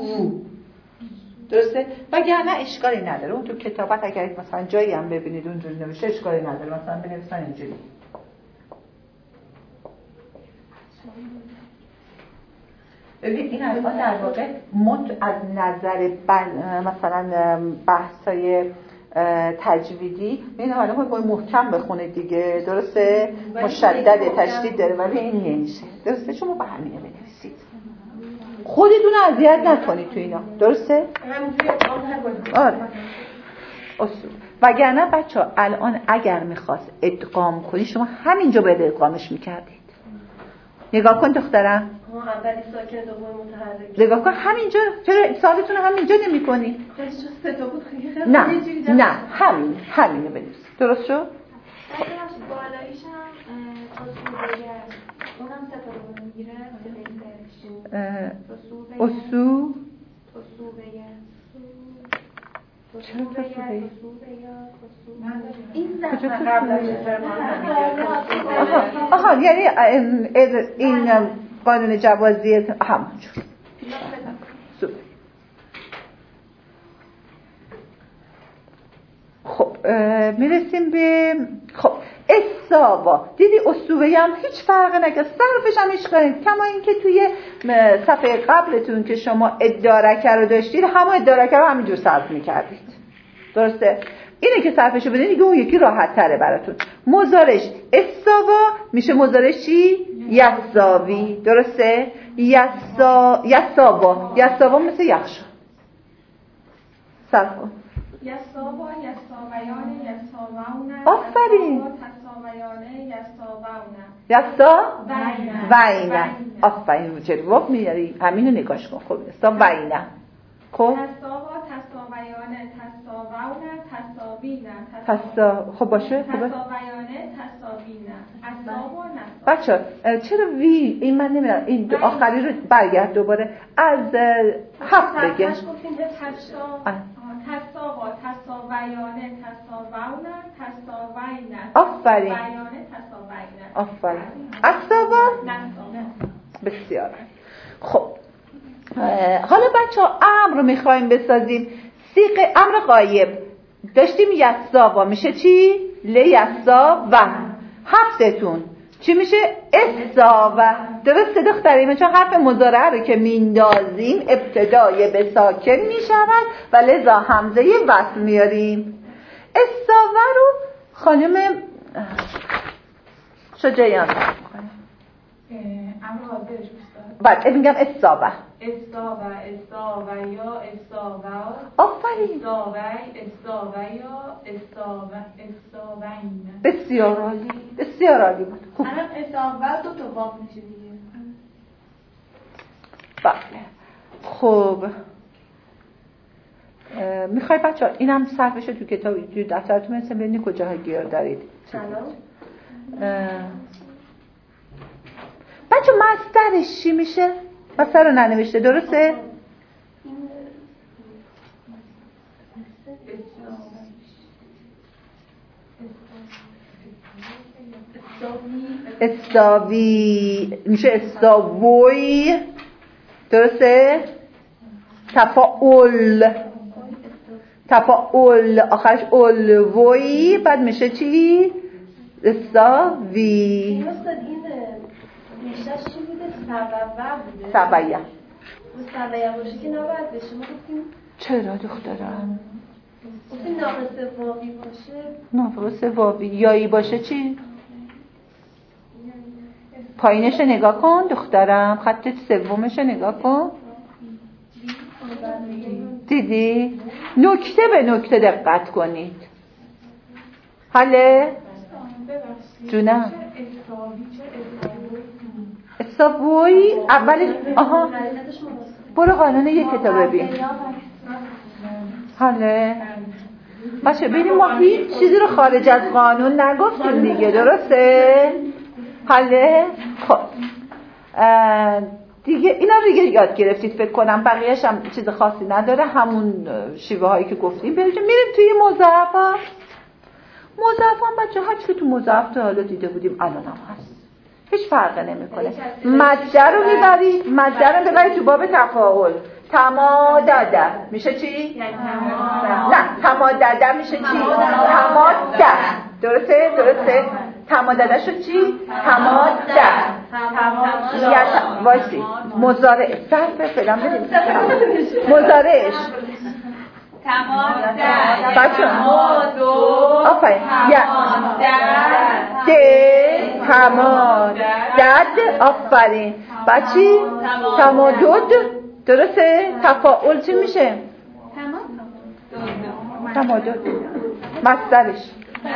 درسته؟ وگرنه اشکالی نداره. اون تو کتابت اگر مثلا جایی هم ببینید اونجوری نوشته اشکالی نداره. مثلا بنویسن اینجوری. ببین این الان در واقع ما از نظر مثلا بحثای تجویدی این حالا ما باید محکم بخونه دیگه درسته؟ مشدد تشدید داره ولی این نمیشه درسته؟ شما به همینه بنویسید خودتون اذیت نکنید تو اینا درسته؟ آره اصول وگرنه بچه ها الان اگر میخواست ادغام کنی شما همینجا باید ادغامش میکردید. نگاه کن دخترم اولی ساکن دوم متحرک نگاه کن همینجا چرا سوالتون رو همینجا نمی کنی؟ سه تا بود خیلی نه نه همین همینو بنویس درست شد؟ بالاییش هم اسوبه اونم سه تا رو میگیره اسو اسوبه چرا تصوبه؟ این کجا زمان قبلش آها یعنی این قانون جوازی همونجور سوبه. خب میرسیم به خب اساوا دیدی اسوبه هم هیچ فرقی نکرد صرفش هم هیچ کنید کما اینکه توی صفحه قبلتون که شما ادارکه رو داشتید همون ادارکه رو همینجور صرف میکردید درسته؟ اینه که صرفشو بدین دیگه اون یکی راحت تره براتون. مضارعش اساوا میشه مضارعش چی؟ یساوی درسته؟ یسا یساوا یساوا مثل یخشا صرف کن یساوا یساویان یساوون آفرین تساویانه یساوون یسا وین وین آفرین چه وقت میاری همینو نگاش کن خب یسا وین خب تساوا تساویانه تساوون تساوین تسا خب باشه خب تساویانه تساوین اساوا نسا بچه چرا وی این من نمیدونم این دو آخری رو برگرد دوباره از هفت بگه گفتیم به تسا تساوا تساویانه تساوون تساوین آفرین بیانه تساوین آفرین اساوا نسا بسیار خب حالا بچه ها امر رو میخوایم بسازیم سیغ امر غایب داشتیم یساوا میشه چی؟ لیسا و هفتتون چی میشه؟ اساوا درسته دختریم چون حرف مضارعه رو که میندازیم ابتدای به ساکن میشود و لذا همزه وصل میاریم. اساوا رو خانم شجاعیان میکنه امر حاضرش بعد میگم اساوا استاوا استاوا یا استاوا آفرین استاوی استاوا یا استاوا استاوین بسیار عالی بسیار عالی بود خوب الان استاوا دو تا واو میشه دیگه بله خب میخوای بچه ها اینم صرفش تو کتاب تو دفترتون مثل ببینید کجاها گیر دارید سلام بچه مصدرش چی میشه؟ مصدر رو ننوشته درسته؟ استاوی میشه استاوی درسته؟ تفاعل تفاعل آخرش اولوی بعد میشه چی؟ استاوی این استاد این ریشش چی بوده؟ سبوه بوده سبیه سبیه باشه که نباید بشه ما گفتیم چرا دخترم؟ گفتیم ناقص واقعی باشه ناقص واوی یایی باشه چی؟ پایینش نگاه کن دخترم خط سومش نگاه کن دیدی؟ نکته به نکته دقت کنید حاله؟ جونم استابوی اول آها برو قانون یک کتاب ببین. حاله بچه ببینیم ما هیچ چیزی رو خارج از قانون نگفتیم دیگه، درسته؟ حاله خب دیگه اینا رو دیگه یاد گرفتید فکر کنم، بقیه‌اش هم چیز خاصی نداره، همون شیوه هایی که گفتیم. بریم میریم توی مضاعف. مضاعف هم بچه هر چی که تو مضاعف تا حالا دیده بودیم الان هم هست، هیچ فرقی نمیکنه. ماده رو میبرید، ماده رو ببرید تو باب تفاعل. تمادده میشه چی؟ نه تمادده میشه چی؟ تماده. درسته؟ درسته؟ تمادده شد چی؟ تماده. یا وایسی مضارع صرف فعلا بدیم مضارعش تماده بچه تمادد آفرین یا ده تمادد. آفرین بچی تمادد. درسته؟ تفاعل چی میشه؟ تمادد. مصدرش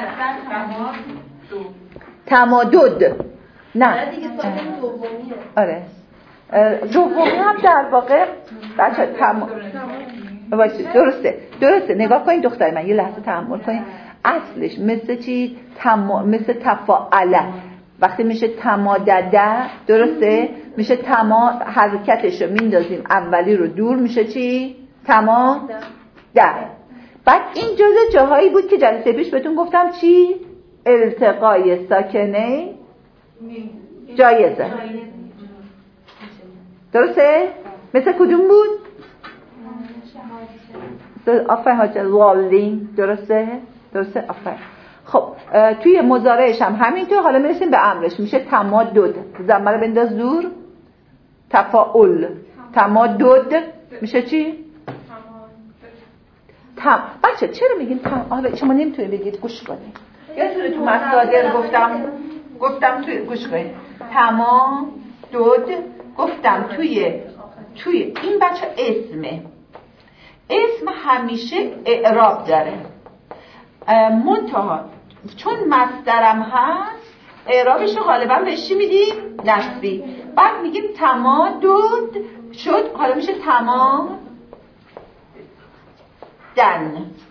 تمادد. نه آره دومی هم در واقع بچه تم... درسته درسته نگاه کنید دختر من، یه لحظه تحمل کنید. اصلش مثل چی؟ تم... مثل تفاعله. وقتی میشه تمادده، درسته؟ میشه تما، حرکتش رو میندازیم اولی رو دور میشه چی؟ تماده. بعد این جزء جاهایی بود که جلسه پیش بهتون گفتم چی؟ التقای ساکنه جایزه. درسته؟ مثل کدوم بود؟ آفرین حاجه والدین. درسته؟ درسته؟ آفرین. خب توی مضارعش هم همینطور. حالا میرسیم به امرش، میشه تمادد. ضمه رو بنداز دور. تفاعل. تمادد میشه چی؟ تم. بچه چرا میگیم تم؟ آره شما نمیتونید بگید، گوش کنید. یادتونه تو مصادر گفتم گفتم توی گوش کنید تمادد گفتم توی توی این بچه اسمه. اسم همیشه اعراب داره منتها چون مصدرم هست اعرابش رو غالبا بهش چی میدیم؟ نصبی. بعد میگیم تمادد شد، حالا میشه تمام دن.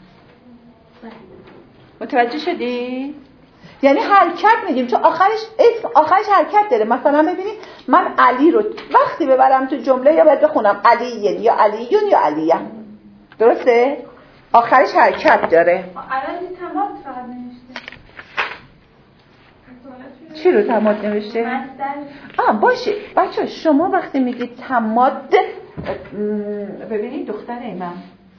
متوجه شدی؟ یعنی حرکت میدیم چون آخرش اسم آخرش حرکت داره. مثلا ببینید من علی رو وقتی ببرم تو جمله یا باید بخونم علیین یا علیون یا علیه. درسته؟ آخرش حرکت داره. الان این تماد فقط نوشته. چی رو تماد نوشته؟ آه باشه بچه شما وقتی میگید تماد، ببینید دختر من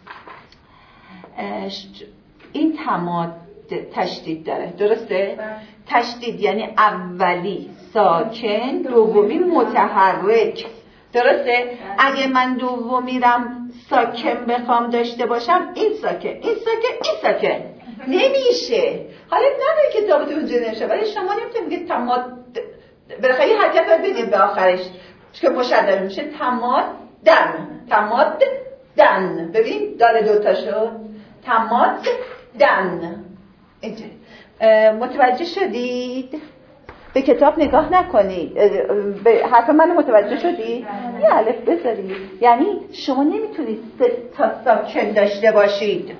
این تماد تشدید داره. درسته؟ تشدید یعنی اولی ساکن، دومی متحرک. درسته؟ اگه من دومیرم ساکن بخوام داشته باشم این ساکن این ساکن این ساکن نمیشه. حالا نداره کتابتون اونجا نمیشه ولی شما نمیتونید بگید تماد بالاخره یه حرکت باید بدید به آخرش که مشدد میشه تماد دن. تماد دن. ببین داره دوتا شد تماد دن. اینجا متوجه شدید؟ به کتاب نگاه نکنید. به حرف من متوجه شدید؟ یه الف بذارید. یعنی شما نمیتونید سه تا ساکن داشته باشید.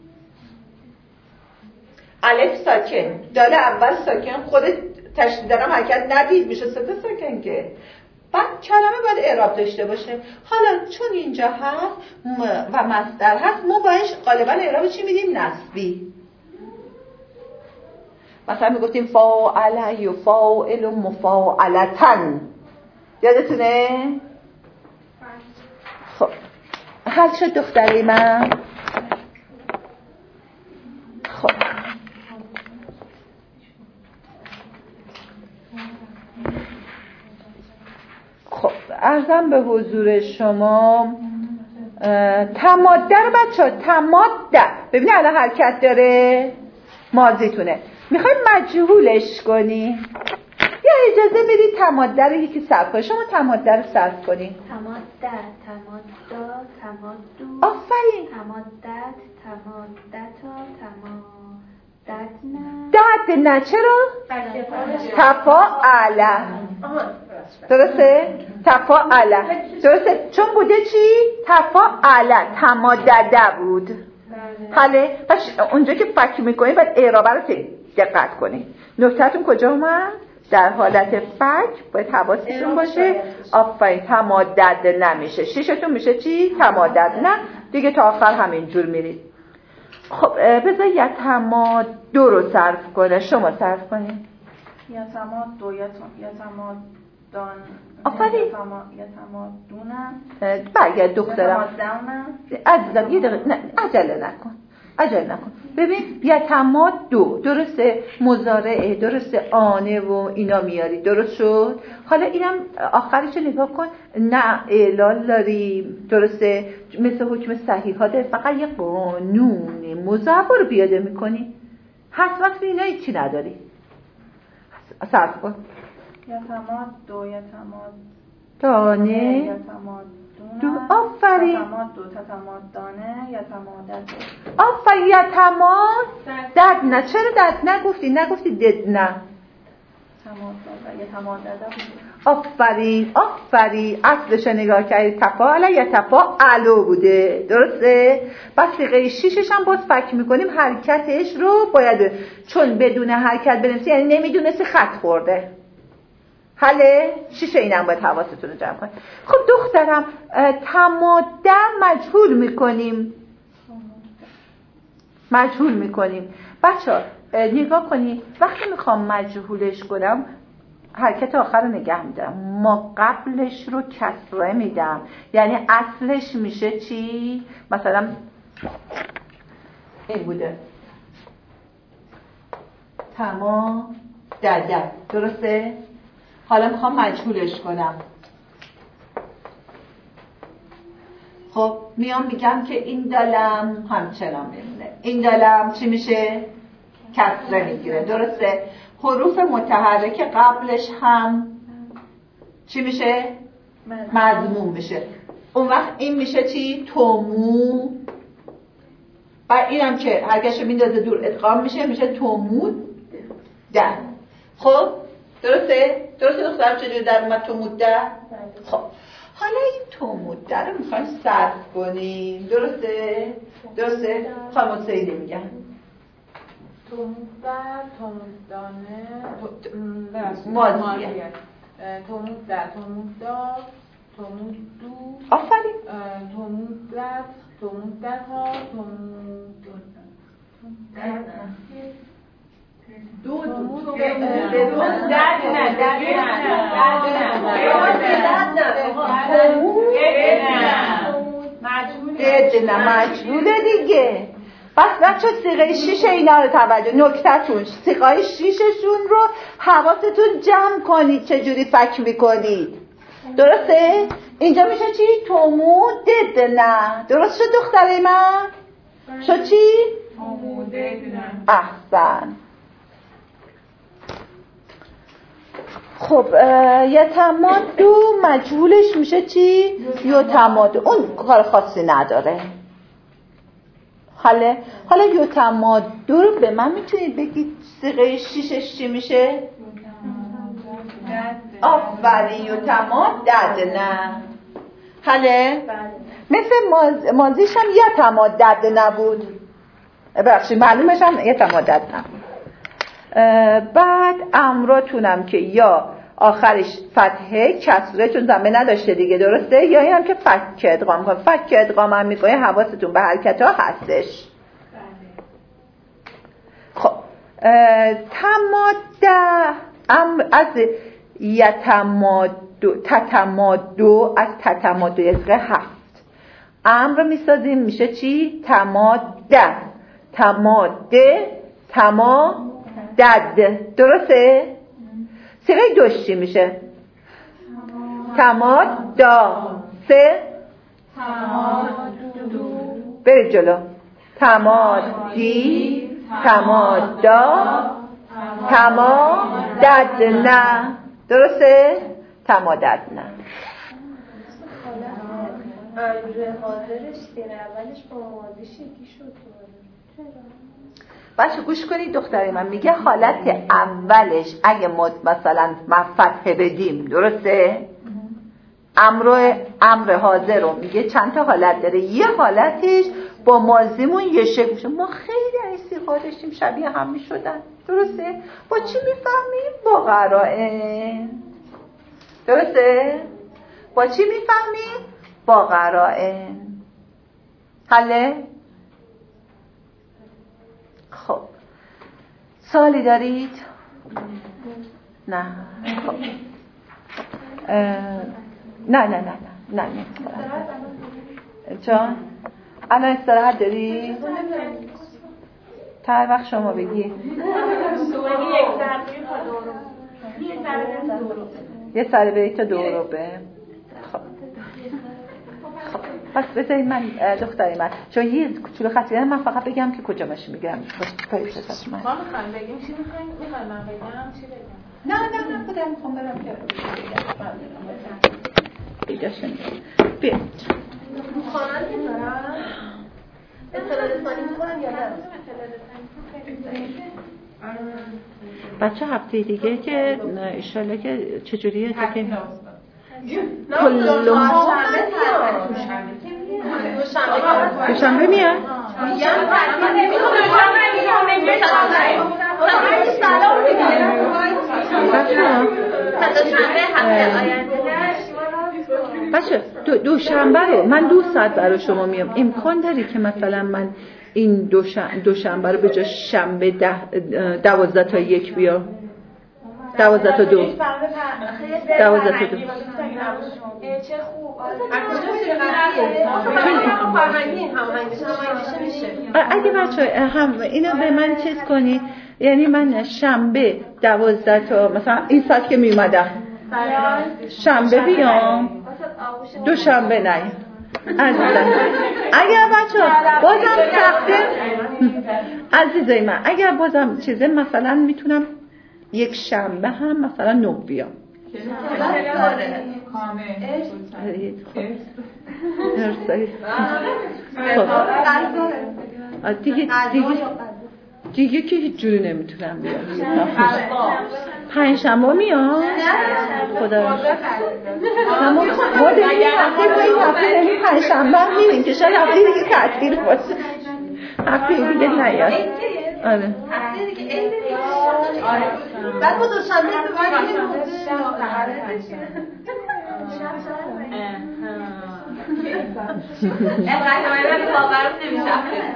الف ساکن، دال اول ساکن، خود تشدید دارم حرکت ندید میشه سه تا ساکن که. بعد کلمه باید اعراب داشته باشه. حالا چون اینجا هست و مصدر هست ما باید غالبا اعراب چی میدیم؟ نسبی. مثلا میگفتیم فاعل یفاعل مفاعلتن. یادتونه؟ خب حل شد دختری من؟ خب خب عرضم به حضور شما تماده رو بچه تماده ببینی الان حرکت داره ماضیتونه. میخوایم مجهولش کنی یا اجازه بدید تماده رو یکی صرف کنی. شما تماده رو صرف کنی. تماده تمادا تمادو آفرین. تمادت تمادتا تمادتنا دد نه چرا؟ تفاعل. درسته؟ تفاعل. درسته؟ چون بوده چی؟ تفاعل. تمادده بود. حاله؟ پس اونجا که فکر میکنید باید اعرابه رو دقت کنید. نکته‌تون کجا اومد؟ در حالت فکر باید حواستون باشه. آفرین. تمادده نمیشه. شیشتون میشه چی؟ تمادده نه. دیگه تا آخر همینجور میرید. خب بذار یتمادو رو صرف کنه. شما صرف کنید. یتمادو یتمادان. آفرین. یتمادونم. برگرد دخترم. عزیزم یه دقیقه نه عجله نکن. عجله نکن. ببین یتمادو درسته، مضارعه درسته، آنه و اینا میاری، درست شد. حالا اینم آخرش نگاه کن، نه اعلال داریم، درسته، مثل حکم صحیح ها داره، فقط یه قانون مضارع رو پیاده میکنی. حسمت اینا هیچی نداری. صرف کن. یتمادو یتماد دانه یتماد دو. آفرین. یتماد دو تتماد دانه یتمادد. آفرین. یتماد دد نه. چرا دد نگفتی؟ نگفتی دد نه. یتمادد. آفرین. آفرین. اصلش نگاه کردی تفاعل یا تفاعلو بوده، درسته؟ بس صیغه شیشش هم باز فکر میکنیم حرکتش رو باید، چون بدون حرکت بنویسی یعنی نمیدونستی خط خورده. حاله؟ شیشه اینم باید حواستون رو جمع کنید. خب دخترم تماده مجهول میکنیم. مجهول میکنیم. بچه ها نگاه کنید، وقتی میخوام مجهولش کنم حرکت آخر رو نگه میدارم، ما قبلش رو کسره میدم، یعنی اصلش میشه چی؟ مثلا این بوده تمام دده، درسته؟ حالا میخوام مجهولش کنم. خب میام میگم که این دلم همچنان میمونه. این دلم چی میشه؟ کسره میگیره، درسته؟ حروف متحرک قبلش هم چی میشه؟ مضموم میشه. اون وقت این میشه چی؟ تومو. و اینم که هرگاهش میندازه دور ادغام میشه، میشه تومود ده. خب درسته؟ درسته دخترم چجوری در اومد توموده؟ خب حالا این توموده رو میخوایم صرف کنیم، درسته؟ درسته؟ خانم سیدی میگن توموده، تومودانه، ماضیه. توموده، تومودا، تومودو، آفرین. تومودت، تومودت ها، تومودت دو دو دو درد نه درد نه نه مجبوله دیگه. پس بچه صیغه شیش اینا رو توجه، نکته‌تون صیغه شیششون رو حواستون جمع کنید چجوری فکر میکنید، درسته؟ اینجا میشه چی؟ تومودد نه. درست شد دختره من؟ شد چی؟ تومودد نه. احسن. خب یتمادو مجهولش میشه چی؟ یتمادو. اون کار خاصی نداره. حالا حالا یتمادو رو به من میتونید بگید صیغه شیشش چی میشه؟ آفرین. یتمادد نه. حالا مثل ماز... مازیش هم یتمادد نبود، ببخشید معلومش هم یتمادد نبود. بعد امراتونم که یا آخرش فتحه کسره چون ضمه نداشته دیگه، درسته؟ یا این هم که فک ادغام کنه. فک ادغام هم میکنه، حواستون به حرکت ها هستش. خب تماده امر از یتمادو، تتمادو از تتمادو یزغه هفت امر میسازیم میشه چی؟ تماده. تماده تما دد، درسته؟ صیغه دوش چی میشه؟ تمادا. سه تمادو. برید جلو. تمادی تمادا تمادد نه، درسته؟ تمادد نه. امر حاضرش دیر اولش با ماضیش یکی شد. بچه گوش کنید دختری من میگه حالت اولش اگه ما مثلا ما فتحه بدیم، درسته؟ امر امر حاضر رو میگه چند تا حالت داره. یه حالتش با ماضیمون یه شکل میشه. ما خیلی این صیغه داشتیم شبیه هم میشدن، درسته؟ با چی میفهمیم؟ با قرائن. درسته؟ با چی میفهمیم؟ با قرائن. حله؟ خب سوالی دارید؟ نه. خب نه نه نه نه نه نه چون الان استراحت داری؟ تا هر وقت شما بگی. یه سر بری تا دو رو به. خب خب پس بذارید من دختری من چون یه کوچولو خطیره من فقط بگم که کجا باشه میگم کاری پسش من. ما میخوایم بگیم چی میخوایم؟ میخوایم من بگم چی بگم؟ نه نه نه خودم میخوام برم که ایجاش نمیدونم. بیا خواهن میذارم؟ اطلاع رسانی میکنم یا نه؟ بچه هفته دیگه که ایشالله که چجوریه که کلهم دوشنبه میاد؟ بچه دوشنبه رو من دو ساعت برای شما میام. امکان داری که مثلا من این دوشنبه رو به جای شنبه دوازده تا یک بیا؟ دوازده تا دو دوازده تا دو چه خوب. اگه بچه هم اینو به من چیز کنی، یعنی من شنبه دوازده تا مثلا این ساعت که میومدم شنبه بیام دو شنبه نه عزیزم. اگر بچه بازم سخته عزیزای من، اگر بازم چیزه مثلا میتونم یک شنبه هم مثلا نه بیام. خب دیگه دیگه دیگه که هیچ جوری نمیتونم بیام. پنج شنبه میام خدا رو شکر. اما ما دیگه هفته با این هفته نمی پنج شنبه میریم که شاید هفته دیگه تعطیل باشه، هفته دیگه نیاد. آره هفته دیگه عید آره بعد با دوشنبه دوباره میریم اینقدر من باورم نمیشه.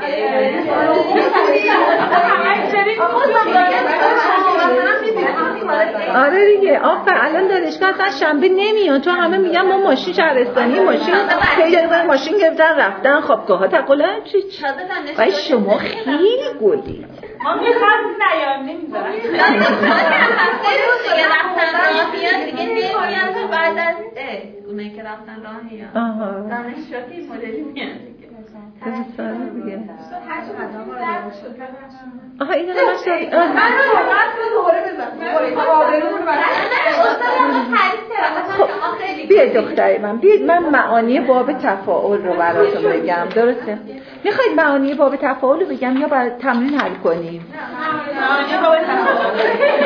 آره دیگه آفر الان دانشگاه اصلا شنبه نمیان چون همه میگن ما ماشین شهرستانی ماشین پیدا کنیم ماشین گرفتن رفتن خوابگاه ها تقلا چی وای شما خیلی گلی ما میخواستیم نیام نمیذارم هفته روز دیگه رفتن راهیان دیگه نمیان تا بعد از اونایی که رفتن راهیان دانشجوی مدلی میان دیگه سال دیگه آها اینو نشد من رو واقعا دوباره بزن بیاید دختری من بیاید من معانی باب تفاعل رو براتون بگم. درسته؟ میخواید معانی باب تفاعل رو بگم یا برای تمرین حل کنیم؟ معانی باب تفاعل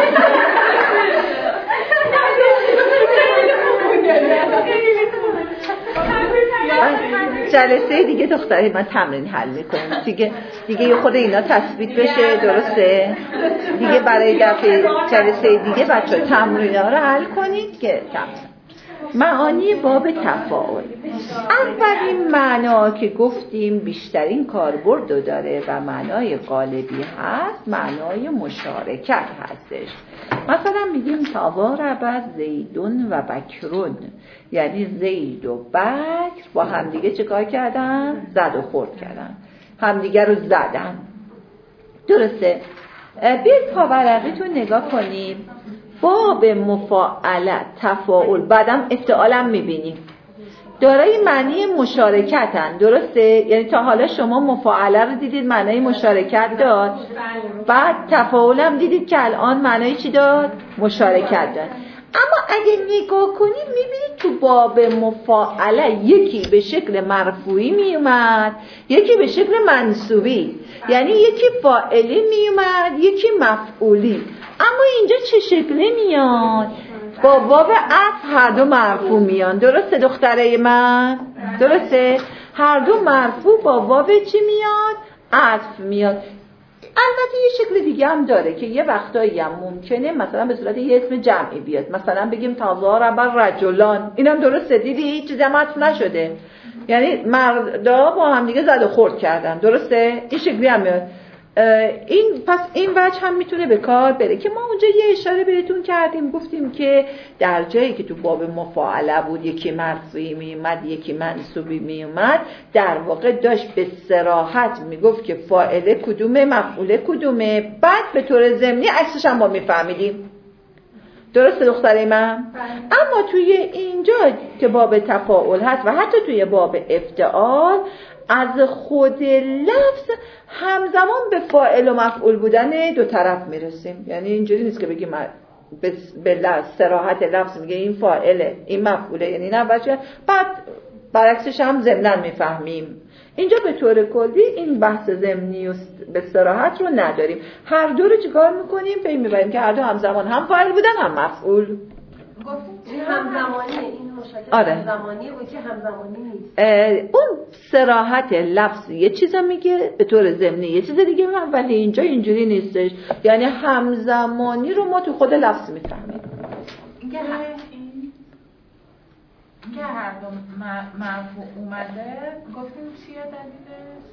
جلسه دیگه دختری من تمرین حل میکنیم دیگه دیگه یه خود اینا تثبیت بشه. درسته؟ دیگه برای دفعه جلسه دیگه بچه تمرین ها رو حل کنید که تمرین. معانی باب تفاعل. اولین معنا که گفتیم بیشترین کاربرد داره و معنای غالبی هست معنای مشارکت هستش. مثلا میگیم تضارب زیدون و بکرون، یعنی زید و بکر با همدیگه چه کار کردن؟ زد و خورد کردن، همدیگه رو زدن. درسته؟ بیاید پاورقیتون نگاه کنیم. باب مفاعله تفاعل بعدم افتعالم میبینیم دارای معنی مشارکتن. درسته؟ یعنی تا حالا شما مفاعله رو دیدید معنی مشارکت داد، بعد تفاعلم دیدید که الان معنی چی داد؟ مشارکت داد. اما اگه نگاه کنیم میبینید تو باب مفاعله یکی به شکل مرفوعی میومد، یکی به شکل منصوبی، یعنی یکی فاعلی میومد یکی مفعولی. اما اینجا چه شکلی میاد؟ با باب عطف هر دو مرفوع میان. درسته دختره من؟ درسته؟ هر دو مرفوع با باب چی میاد؟ عطف میاد. البته یه شکل دیگه هم داره که یه وقتایی هم ممکنه مثلا به صورت یه اسم جمعی بیاد، مثلا بگیم تظاهر رجلان. اینم درسته، دیدی چیزی هم عطف نشده، یعنی مردا با هم دیگه زد و خورد کردن. درسته؟ این شکلی هم میاد. این پس این وجه هم میتونه به کار بره که ما اونجا یه اشاره بهتون کردیم، گفتیم که در جایی که تو باب مفاعله بود یکی مرفوعی میومد یکی منصوبی میومد، در واقع داشت به صراحت میگفت که فاعله کدومه مفعوله کدومه، بعد به طور ضمنی عکسش هم ما میفهمیدیم. درسته دختره من؟ اما توی اینجا که باب تفاعل هست و حتی توی باب افتعال، از خود لفظ همزمان به فاعل و مفعول بودن دو طرف میرسیم. یعنی اینجوری نیست که بگیم به لفظ صراحت لفظ میگه این فاعله این مفعوله، یعنی نه بچه بعد برعکسش هم ضمناً میفهمیم. اینجا به طور کلی این بحث ضمنی و به صراحت رو نداریم. هر دو رو چیکار میکنیم؟ پی میبریم که هر دو همزمان هم فاعل بودن هم مفعول. این همزمانیه، این مشکل آره. همزمانیه و که همزمانی نیست. اون صراحت لفظ یه چیزا میگه به طور ضمنی یه چیز دیگه میگه، ولی اینجا اینجوری نیستش. یعنی همزمانی رو ما تو خود لفظ میفهمیم. اینکه که هر دو مرفوع اومده گفتیم چیه دلیلش؟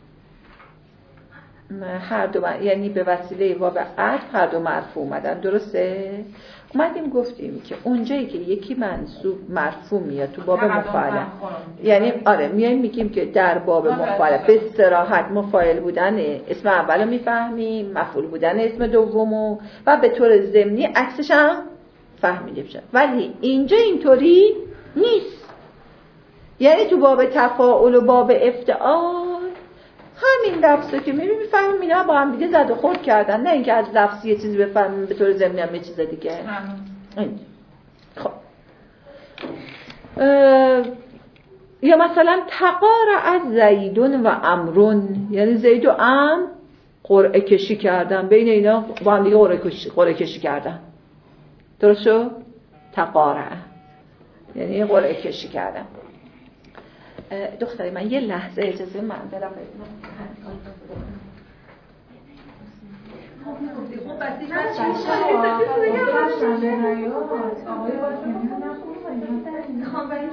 هر دو من... یعنی به وسیله واو عطف هر دو مرفوع اومدن. درسته؟ اومدیم گفتیم که اونجایی که یکی منصوب مرفوع میاد تو باب مفاعله، یعنی آره میایم میگیم که در باب مفاعله به صراحت مفاعل بودن اسم اولو میفهمیم، مفعول بودن اسم دومو و به طور ضمنی عکسش هم فهمیده بشه. ولی اینجا اینطوری نیست. یعنی تو باب تفاعل و باب افتعال همین لفظو که میبینیم میفهمیم اینا با هم دیگه زد و خورد کردن، نه اینکه از لفظ یه چیزی بفهمیم به طور ضمنی هم یه چیز دیگه. خب یا مثلا تقار از زیدون و امرون، یعنی زید و امر قرعه کشی کردن، بین اینا با هم دیگه قرعه کشی, قرعه کشی کردن. درست شد؟ تقاره یعنی قرعه کشی کردن. دختری من یه لحظه اجازه من دارم ببینم. خب بسی میخوام بریم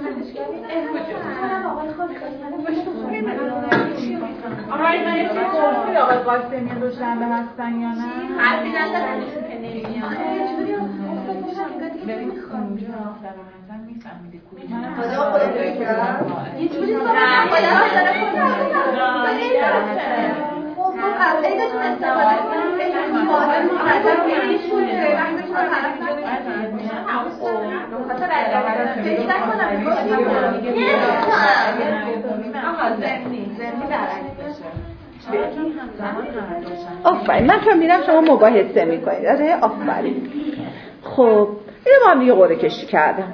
آقای من یه چی پرسید آقای قاسمی دوشنبه هستن یا نه؟ حرفی ندارم که نمیان. ببین اونجا در حسن میفهمیده کدوم خدا خودت بگرد یه جوری تو نه خدا داره خب خب عیدتون استفاده کنیم عیدتون واحد مقدر میشونه وقتتون رو طرف نکنیم خاطر عیدتون فکر نکنم آها زمینی زمینی برعکس بشه. آفرین، من فهمیدم شما مباحثه میکنید. آره آفرین. خب اینو با هم دیگه قرعه کشی کردم.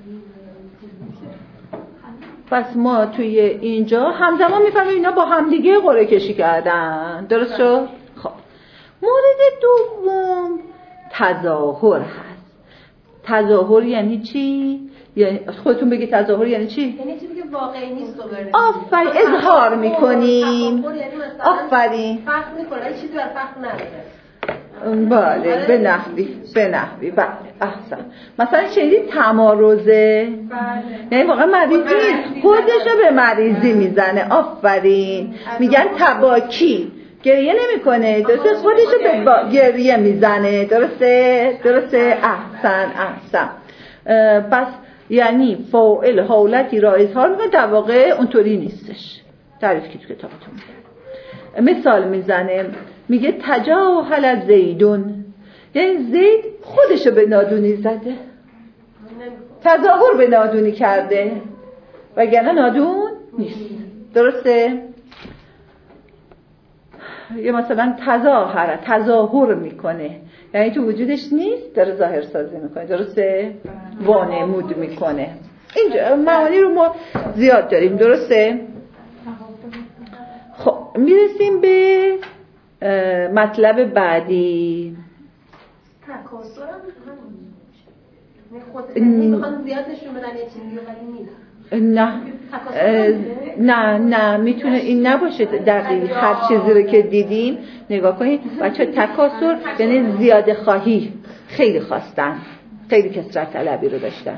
پس ما توی اینجا همزمان میفهمیم اینا با هم دیگه قرعه کشی کردن. درست شد؟ خب مورد دوم تظاهر هست. تظاهر یعنی چی؟ یعنی خودتون بگید تظاهر یعنی چی؟ یعنی چیزی که واقعی نیست و برسید. آفرین، اظهار میکنیم. آفرین. فخر میکنه، چیزی بر فخر نداره. بله به نحوی به نحوی بله احسن. مثلا شنیدید تمارضه؟ بله. یعنی واقعا مریض نیست، خودشو به مریضی میزنه. آفرین. میگن تباکی، گریه نمیکنه، درسته خودشو به با... گریه میزنه. درسته درسته احسن احسن. پس یعنی فاعل حالتی را اظهار میکنه، در واقع اونطوری نیستش. تعریف کی تو کتابتون مثال میزنه، میگه تجاهل از زیدون، یعنی زید خودشو به نادونی زده، تظاهر به نادونی کرده وگرنه نادون نیست. درسته؟ یا مثلا تظاهر تظاهر میکنه، یعنی تو وجودش نیست، داره ظاهر سازی میکنه، درسته؟ وانمود میکنه. اینجا معانی رو ما زیاد داریم، درسته؟ خب میرسیم به مطلب بعدی. تکاسر هم میخوان زیاد نشون بدن یه چیزی ولی نیست. نه نه نه میتونه این نباشه. دقیق هر چیزی رو که دیدیم نگاه کنید بچه، تکاسر یعنی زیاده خواهی، خیلی خواستن، خیلی کثرت طلبی رو داشتن.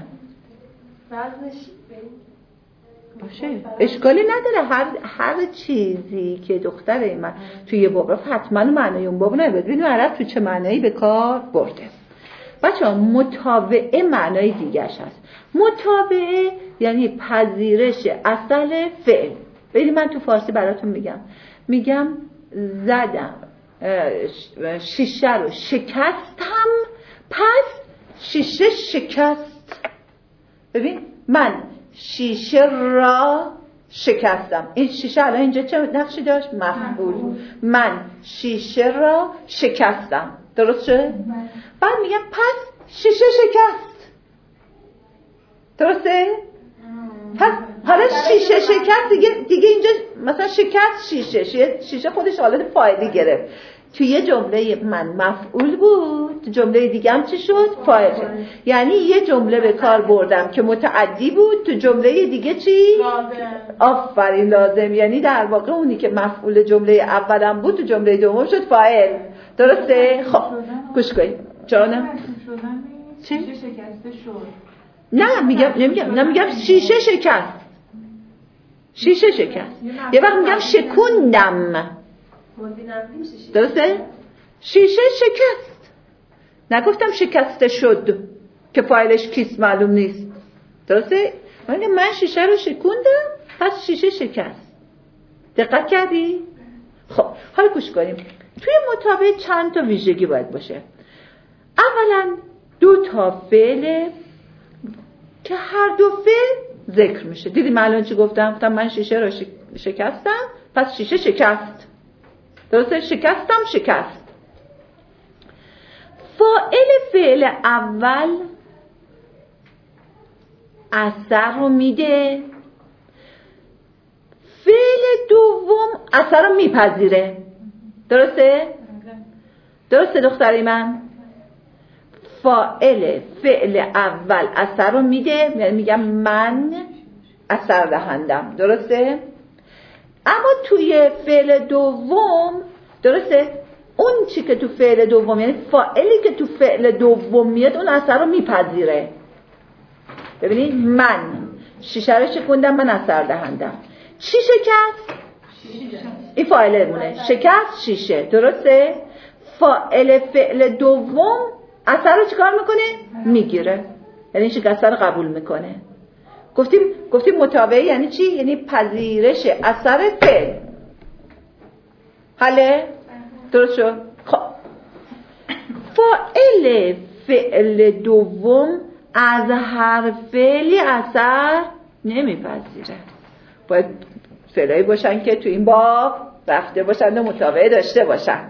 باشه اشکالی نداره. هر هر چیزی که دختر من توی یه باب رفت حتما معنای اون باب نبود. ببینیم عرب تو چه معنایی به کار برده. بچه ها متابعه معنای دیگرش هست. متابعه یعنی پذیرش اصل فعل. ببینید من تو فارسی براتون میگم میگم زدم شیشه رو شکستم پس شیشه شکست. ببین من شیشه را شکستم. این شیشه الان اینجا چه نقشی داشت؟ مفعول. من شیشه را شکستم، درست شد؟ بعد میگم پس شیشه شکست، درسته؟ پس حالا شیشه شکست دیگه دیگه اینجا مثلا شکست شیشه شیشه خودش حالت فاعلی گرفت. توی یه جمله من مفعول بود، تو جمله دیگه هم چی شد؟ فاعل. یعنی یه جمله به کار بردم که متعدی بود، تو جمله دیگه چی؟ لازم. آفرین لازم. یعنی در واقع اونی که مفعول جمله اولم بود تو جمله دوم شد فاعل، درسته؟ خب گوش کنید جانم. چی؟ شیشه شکسته شد. نه میگم نمیگم نه میگم شیشه شکست. شیشه شکست. یه وقت میگم شکوندم، درسته؟ شیشه شکست. نگفتم شکسته شد که فاعلش کیست معلوم نیست، درسته؟ من میگم من شیشه رو شکوندم پس شیشه شکست. دقت کردی؟ خب حالا گوش کنیم. توی مطابع چند تا ویژگی باید باشه. اولا دو تا فعل که هر دو فعل ذکر میشه. دیدی من الان چی گفتم؟ گفتم من شیشه رو شکستم پس شیشه شکست، درسته؟ شکستم شکست. فاعل فعل اول اثر رو میده، فعل دوم اثر رو میپذیره، درسته؟ درسته دختری من؟ فاعل فعل اول اثر رو میده، یعنی میگم من اثر دهندم، درسته؟ اما توی فعل دوم، درسته؟ اون چی که تو فعل دوم یعنی فاعلی که تو فعل دوم میاد اون اثر رو میپذیره. ببینید من شیشه رو شکوندم، من اثر دهندم. چی شکست؟ شیشه. این فاعلمونه. شکست شیشه، درسته؟ فاعل فعل دوم اثر رو چیکار میکنه؟ میگیره، یعنی شکست رو قبول میکنه. گفتیم گفتیم متابعه یعنی چی؟ یعنی پذیرش اثر فعل. حاله؟ درست شد؟ خب فاعل فعل دوم از هر فعلی اثر نمیپذیره. باید فعلایی باشن که تو این باب رفته باشن و متابعه داشته باشن.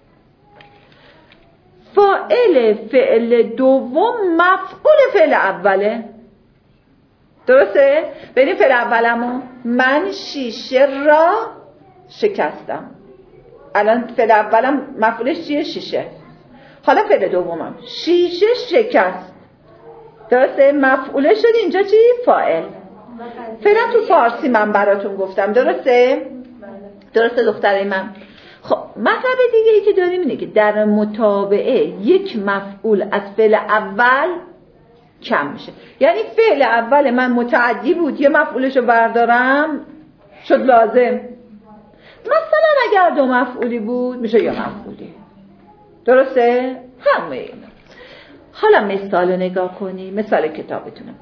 فاعل فعل دوم مفعول فعل اوله، درسته؟ ببین فعل اولمو من شیشه را شکستم. الان فعل اولم مفعولش چیه؟ شیشه. حالا فعل دومم شیشه شکست، درسته؟ مفعولش شد اینجا چی؟ فاعل. فعلا تو فارسی من براتون گفتم، درسته؟ درسته دختره من؟ خب مطلب دیگه ای که داریم اینه که در متابعه یک مفعول از فعل اول کم میشه. یعنی فعل اول من متعدی بود، یه مفعولشو بردارم شد لازم. مثلا اگر دو مفعولی بود میشه یه مفعولی، درسته؟ همه اینا. حالا مثال نگاه کنی، مثال کتابتونم.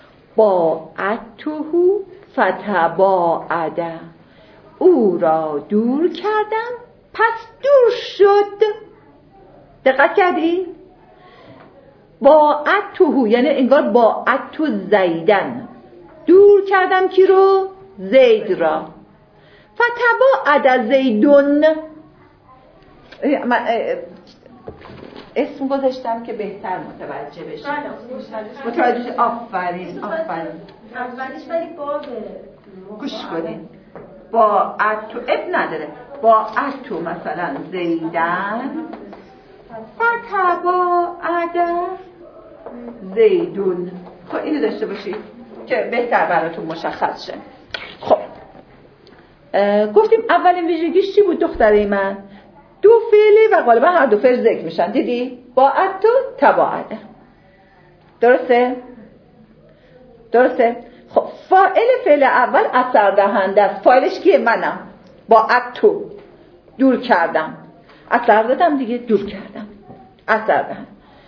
باعتهو فتباعده، او را دور کردم پس دور شد. دقت کردی؟ باعتهو یعنی انگار باعتو زیدن، دور کردم کی رو؟ زید را. فتباعد زیدون، من اسم گذاشتم که بهتر متوجه بشه. متوجه آفرین آفرین. اولش ولی بابه. گوش کنین. با اتو اب نداره. با اتو مثلا زیدن فتبا عده زیدون. خب اینو داشته باشید که بهتر براتون مشخص شه. خب گفتیم اولین ویژگیش چی بود دختره من؟ دو فعلی و غالبا هر دو فعل ذکر میشن. دیدی؟ با اتو تباعده. درسته؟ درسته؟ خب فاعل فعل اول اثر دهنده است. فاعلش کیه؟ منم. با اتو دور کردم، اثر دادم دیگه، دور کردم، اثر دهنده.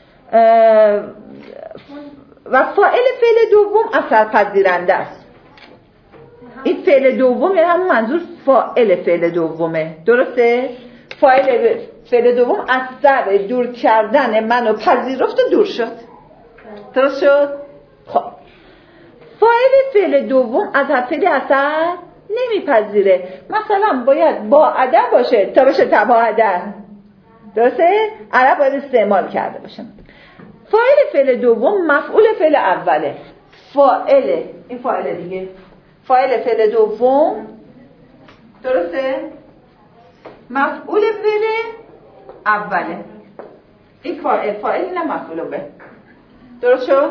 و فاعل فعل دوم اثر پذیرنده است. این فعل دوم یعنی همون منظور فاعل فعل دومه. درسته؟ فاعل فعل دوم اثر دور کردن منو پذیرفت و دور شد. درست شد؟ خب فاعل فعل دوم از هر فعلی اثر نمیپذیره. مثلا باید با عدد باشه تا بشه تباعدن. درسته؟ عرب باید استعمال کرده باشه. فاعل فعل دوم مفعول فعل اوله. فاعل این فاعل دیگه فاعل فعل دوم درسته؟ مفعول فعل اوله. این فاعل فاعل نه مفعول به. درست شد؟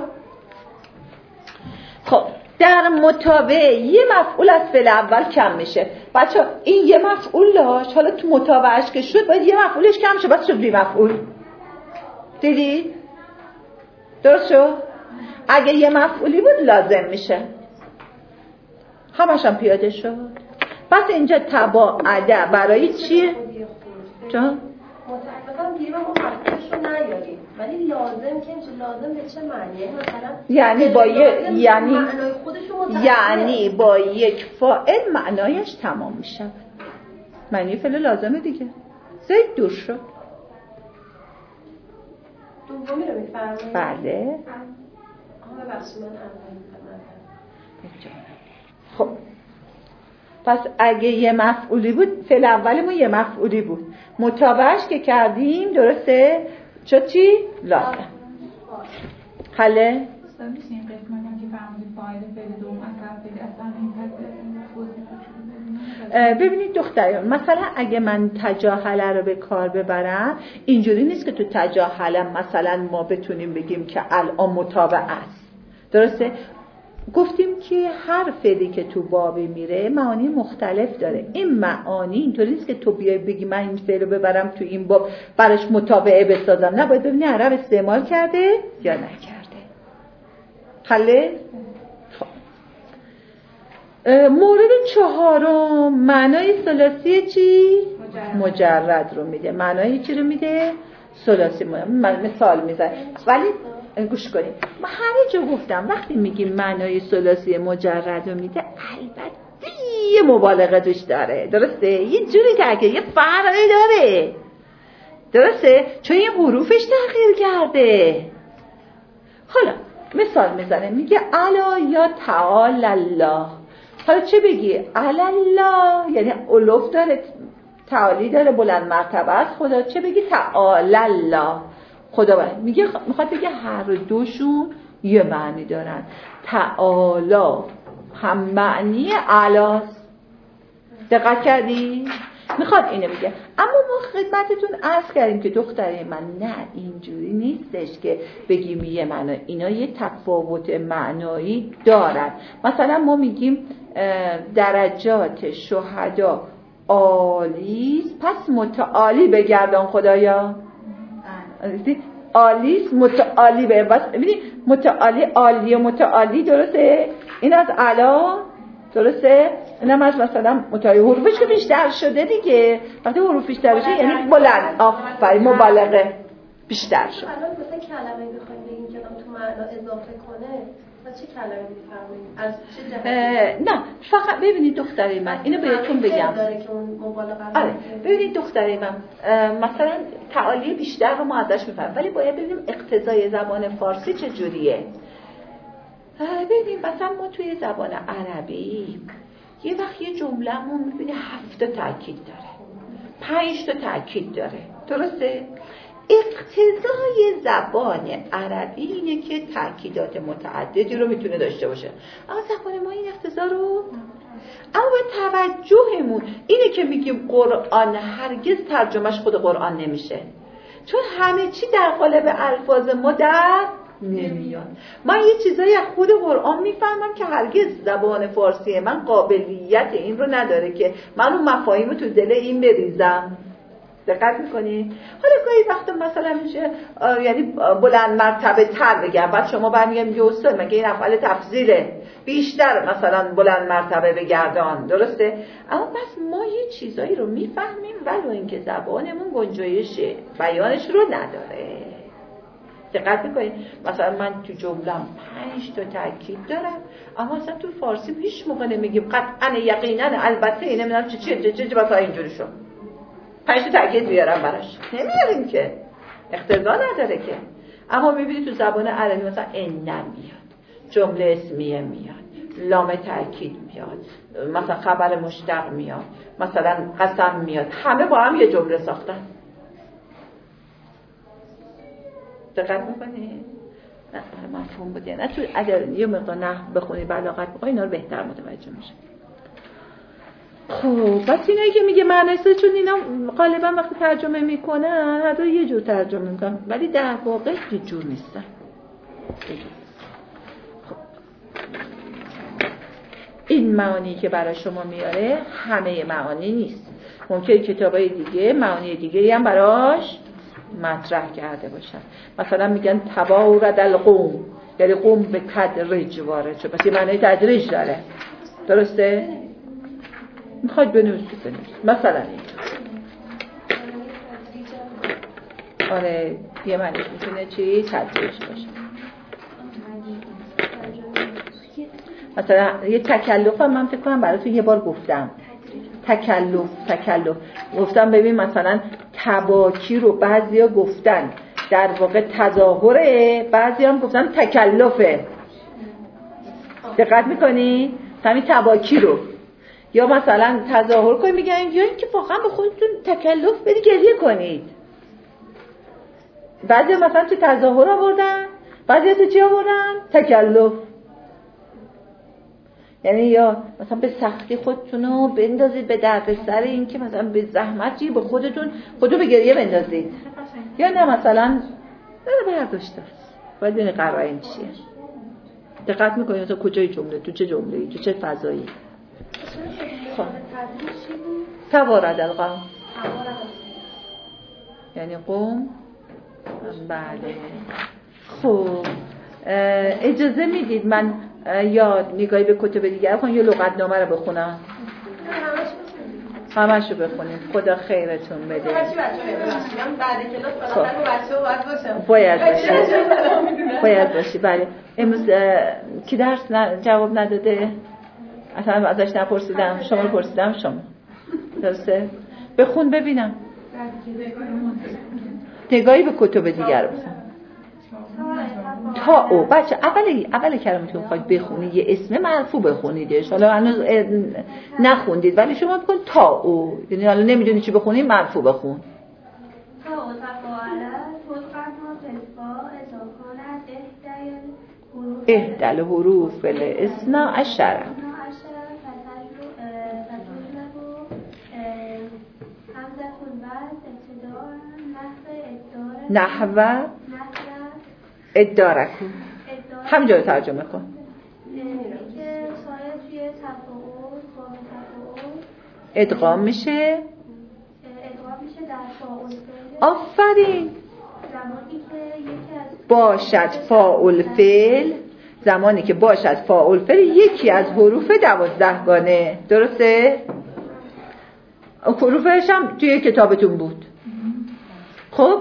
خب در متابعه یه مفعول از فعل اول کم میشه. بچه این یه مفعول داشت، حالا تو متابعهش که شد باید یه مفعولش کم شه، باید شد بی مفعول. دیدی؟ درست شد؟ اگه یه مفعولی بود لازم میشه. همش هم پیاده شد. پس اینجا تباعده برای چیه؟ جان؟ مثلا دیگه ما مفعولش رو نیاریم ولی لازم که میشه. لازم به چه معنی؟ مثلا یعنی با یه یعنی معنای خودش رو یعنی با یک فاعل معنایش تمام میشه. معنی فعل لازمه دیگه. زید دور شد. دومی رو میفرمایید؟ بله. آها ببخشید من اول خب پس اگه یه مفعولی بود فعل اولمون یه مفعولی بود، متابعش که کردیم درسته شد چی؟ لازم. حله؟ دوستان میشه این قسمت هم که فرمودید فاعل فعل دوم اثر فعل اصلا این پس ببینید دختریان مثلا اگه من تجاهله رو به کار ببرم اینجوری نیست که تو تجاهله مثلا ما بتونیم بگیم که الان متابع است. درسته؟ گفتیم که هر فعلی که تو بابی میره معانی مختلف داره. این معانی اینطوری نیست که تو بیای بگی من این فعل رو ببرم تو این باب براش متابعه بسازم. نه، باید ببینی عرب استعمال کرده یا نکرده. حله؟ خب مورد چهارم معنای ثلاثی چی؟ مجرد. مجرد رو میده. معنای چی رو میده؟ ثلاثی. من مثال میزنم ولی گوش کنید. ما همه جا گفتم وقتی میگیم معنای ثلاثی مجرد رو میده البته یه مبالغه توش داره. درسته؟ یه جوری که یه فرقی داره. درسته؟ چون یه حروفش تغییر کرده. حالا مثال میزنه میگه الا یا تعالی الله. حالا چه بگی؟ الا الله یعنی الوف داره، تعالی داره، بلند مرتبه است خدا. چه بگی؟ تعالی الله خدا باید. میگه میخواد بگه هر دوشون یه معنی دارن. تعالی هم معنی علاست. دقت کردی؟ میخواد اینو بگه. اما ما خدمتتون عرض کردیم که دختره من نه اینجوری نیستش که بگیم یه معنی. اینا یه تفاوت معنایی دارن. مثلا ما میگیم درجات شهدا عالیست پس متعالی بگردان خدایا. عالیست متعالی به بس. ببینید متعالی عالی و متعالی درسته؟ این از علا درسته؟ اینم از مثلا متعالی حروفش که بیشتر شده دیگه. وقتی حروف بیشتر بشه یعنی بلند. آفرین مبالغه بیشتر شد. الان مثلا کلمه‌ای بخوایم بگیم که تو معنا اضافه کنه از چه کلمه‌ای می‌فرمایید؟ از چه جهتی؟ نه فقط ببینید دختره من اینو بهتون بگم. داره که اون مبالغه رو. آره ببینید دختره من مثلا تعالی بیشتر رو ما ازش می‌فهمیم ولی باید ببینیم اقتضای زبان فارسی چه جوریه. ببینیم مثلا ما توی زبان عربی یه وقت یه جمله‌مون می‌بینی هفت تا تاکید داره، پنج تا تاکید داره. درسته؟ اقتضای زبان عربی اینه که تأکیدات متعددی رو میتونه داشته باشه، اما زبان ما این اقتضا رو، اما به توجهمون اینه که میگیم قرآن هرگز ترجمهش خود قرآن نمیشه، چون همه چی در قالب الفاظ ما در نمیاد. من یه چیزایی از خود قرآن میفهمم که هرگز زبان فارسی من قابلیت این رو نداره که من اون مفاهیم رو تو دل این بریزم. دقت میکنی؟ حالا گاهی وقتا مثلا میشه یعنی بلند مرتبه تر بگم، بعد شما برمیگم میگه استاد مگه این افعال تفضیله، بیشتر مثلا بلند مرتبه بگردان، درسته؟ اما بس ما یه چیزایی رو میفهمیم ولو اینکه زبانمون گنجایش بیانش رو نداره. دقت میکنید؟ مثلا من تو جملم پنج تا تاکید دارم، اما اصلا تو فارسی هیچ موقع نمیگیم قطعا یقینا البته اینه نمیدونم چه چه چه چه مثلا اینجوری شد پنج تا تاکید بیارم براش، نمیاریم که، اقتضا نداره که. اما میبینید تو زبان عربی مثلا ان میاد، جمله اسمیه میاد، لام تاکید میاد، مثلا خبر مشتق میاد، مثلا قسم میاد، همه با هم یه جمله ساختن. دقت میکنی؟ نه مفهوم بوده، نه تو اگر یه مقدار نحو بخونی بلاغت بخونی اینا رو بهتر متوجه میشه. خب بس اینایی که میگه معنی است، چون اینا غالبا وقتی ترجمه میکنن هر دو یه جور ترجمه میکنن ولی در واقع یه جور نیستن. خب این معانی که برای شما میاره همه معانی نیست، ممکنه کتابای دیگه معانی دیگه‌ای هم براش مطرح کرده باشن. مثلا میگن تبارد القوم، یعنی قوم به تدریج وارد شد، پس یه معنی تدریج داره، درسته؟ میخواد بنویسید بنویسید مثلا اینجا. آره یه معنیش میتونه چی؟ تدریج باشه. مثلا یه تکلف هم من فکر کنم براتون یه بار گفتم، تکلف تکلف گفتم ببین مثلا تباکی رو بعضیا گفتن در واقع تظاهره، بعضی هم گفتن تکلفه. دقت میکنی؟ همین تباکی رو یا مثلا تظاهر کنید میگن یا اینکه واقعا به خودتون تکلف بدید گریه کنید. بعضی مثلا تو تظاهر آوردن، بعضی تو چی آوردن؟ تکلف. یعنی یا مثلا به سختی خودتون رو بندازید به دردسر این که مثلا به زحمتی به خودتون خودتون به گریه بندازید، یا نه مثلا نه برداشت است باید این قرائن چیه. دقت میکنید تو کجای جمله، تو چه جمله‌ای، تو چه فضایی. خب توارد القوم یعنی قوم. بله خب اجازه میدید من یا نگاهی به کتب دیگر کنم یا لغتنامه رو بخونم؟ همشو بخونیم. خدا خیرتون بده. باید باشی باید باشی بله. امروز کی درس جواب نداده؟ اصلا ازش نپرسیدم، شما رو پرسیدم. شما درسته؟ بخون ببینم. نگاهی به کتب دیگر بخون. تا او بچه اول اول کلمه که میخواید بخونید یه اسم مرفوع بخونیدش. حالا هنوز نخوندید ولی شما بکن تا او، یعنی حالا نمیدونی چی بخونی مرفوع بخون. تا او تفاعله توقفنا تلفا ازاکانت اهدل حروف الاسنا عشره نحو ادارکو همینجا رو ترجمه کن. ادغام میشه ادغام میشه در فاعل. آفرین. زمانی که یکی از باشد فاعل فعل، زمانی که باشد فاعل فعل یکی از حروف دوازدهگانه. درسته؟ حروفش هم توی کتابتون بود. خب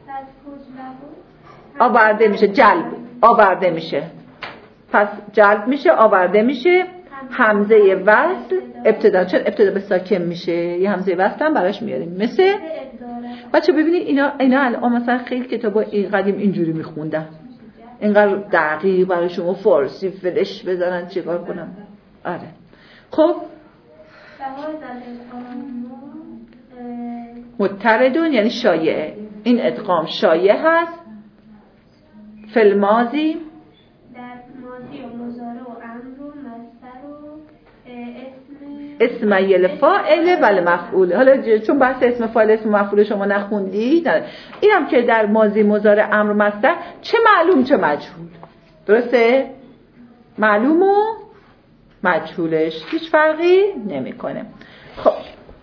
آورده میشه، جلب آورده میشه، پس جلب میشه آورده میشه. همزه وصل ابتدا، چون ابتدا به ساکن میشه یه همزه وصل هم براش میاریم. مثل بچه ببینید اینا اینا الان مثلا خیلی کتابا این قدیم اینجوری میخوندن، اینقدر دقیق برای شما فارسی فلش بزنن چیکار کنم. آره خب مضطردون یعنی شایعه. این ادغام شایع هست. فلماضی در ماضی و مضارع و امر و مصدر و اسم اسم الفاعل و مفعول. حالا چون بحث اسم فاعل اسم مفعول شما نخوندی، اینم که در ماضی مضارع امر و مصدر چه معلوم چه مجهول. درسته؟ معلوم و مجهولش هیچ فرقی نمیکنه. خب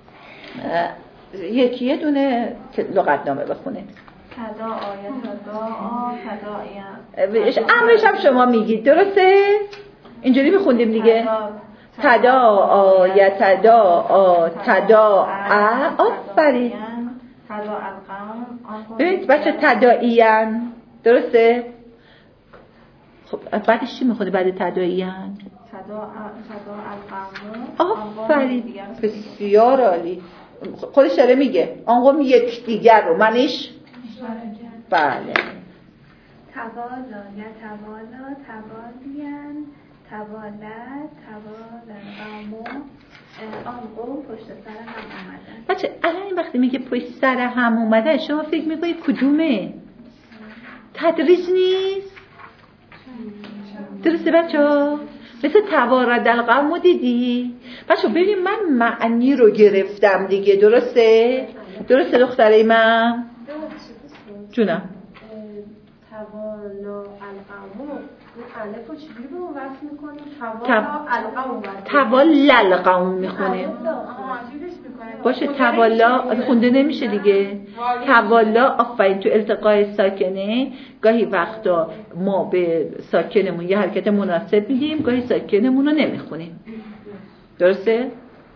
یکی یه دونه لغتنامه بخونه. تدا آیت دا آ تدا ایم امرش هم شما میگید. درسته؟ اینجوری میخوندیم دیگه. تدا آیت دا آ تدا ا. آفرین. تدا القوم. ببینید بچه تداعیان. درسته؟ خب بعدش چی میخونه بعد تداعیان؟ تدا تدا القوم. آفرین. بسیار عالی. خودش داره میگه آن قوم یک دیگر رو منش. بله. توالا یا توالا توالین توالا توالا قامو آن قوم پشت سر هم اومدن. بچه الان وقتی میگه پشت سر هم اومدن شما فکر میکنید کدومه؟ تدریج نیست؟ درسته بچه ها؟ مثل توارد القوم دیدی؟ بچه ببین من معنی رو گرفتم دیگه. درسته؟ درسته دختره من؟ جونم توالا القوم اون الف رو چجوری به اون وصل میکنیم؟ توالا القوم توالا القوم میخونیم. باشه توالا خونده نمیشه دیگه. توالا آفرین. تو التقاء ساکنه گاهی وقتا ما به ساکنمون یه حرکت مناسب میدیم، گاهی ساکنمون رو نمیخونیم. درسته؟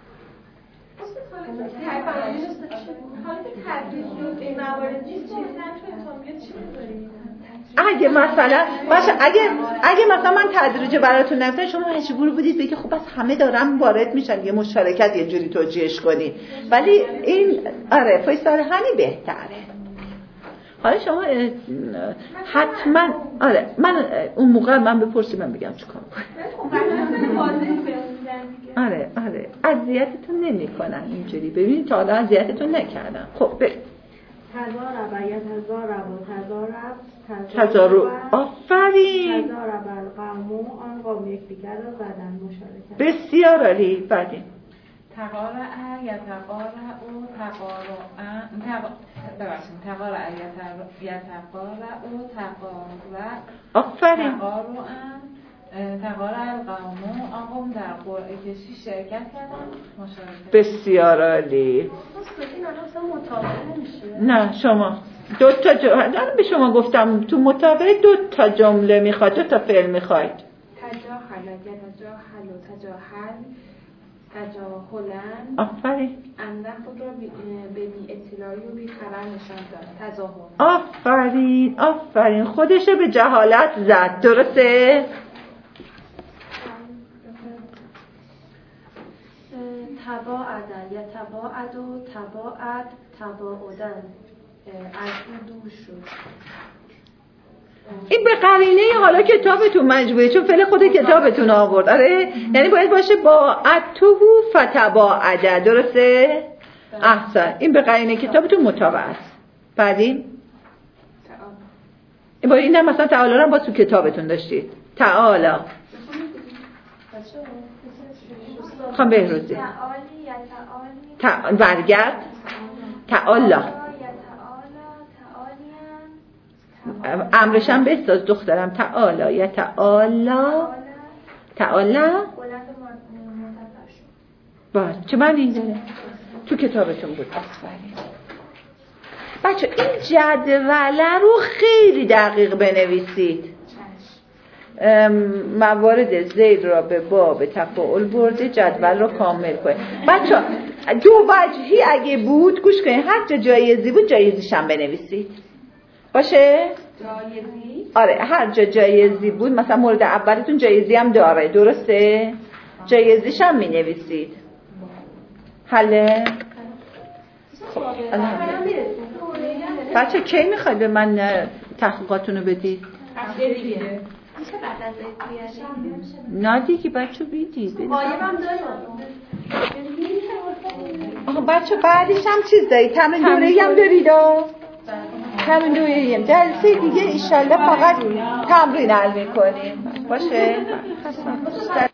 اگه مثلا باشه اگه اگه مثلا من تدریج براتون نگفتم شما مجبور بودید بگید خب بس همه دارن وارد میشن یه مشارکت یه جوری توجیهش کنید، ولی این آره فیصل همین بهتره. حالا شما حتما آره من اون موقع من بپرسید من بگم چیکار کنم. آره آره اذیتتون نمیکنن اینجوری. ببینید تا حالا اذیتتون نکردن. خب برید تزارب یتزارب و تزارب تزارب. آفرین. تزارب القوم آن قوم یکدیگر را زدن مشارکت. بسیار عالی. بعدین تقارع یتقارع و تقارع ببخشید تقارع یتقارع و تقارع. آفرین. تقارع تقارع القوم آن قوم در قرعه کشی شرکت کردن مشارکت. بسیار عالی. این اصلا مطابقه نمیشه. نه شما دو تا جمله به شما گفتم تو مطابقه دو تا جمله میخواد، دو تا فعل میخواید. تجاهل یتجاهل و تجاهل تجاهلن. آفرین. عمدن خود را به بی اطلاعی و بی خبر نشان داد. تظاهر. آفرین آفرین. خودش به جهالت زد. درسته؟ تباعدن یا تباعد و تباعد تباعدن از او دور شد. این به قرینه حالا کتابتون مجبوره چون فعل خود کتابتون آورد. آره یعنی باید باشه با اتوه فتباعده. درسته؟ احسن. این به قرینه کتابتون مطابق است. بعدین این باید این هم مثلا تعالی رو با تو کتابتون داشتید. تعالی خواهم بهروزی تعالی برگرد. تعالی امرش هم بستاز دخترم. تعالی یا تعالی تعالی باید چه معنی داره؟ تو کتابتون بود. آفرین. بچه این جدوله رو خیلی دقیق بنویسید. موارد زید را به باب تفاعل برده جدول رو کامل کنید. بچه دو وجهی اگه بود گوش کنید هر جا جایزی بود جایزیش هم بنویسید باشه؟ جایزی؟ آره هر جا جایزی بود مثلا مورد اولتون جایزی هم داره. درسته؟ جایزیش هم می نویسید. حله؟ خب بچه کی میخواید به من تحقیقاتونو بدید؟ میشه بعد از نه دیگه بچه بیدید. قایب هم داریم. آها بچه بعدش هم چیز دارید تمرین دوره‌ای هم دارید تمرین دوره‌ای هم جلسه دیگه ایشالله فقط تمرین حل میکنیم باشه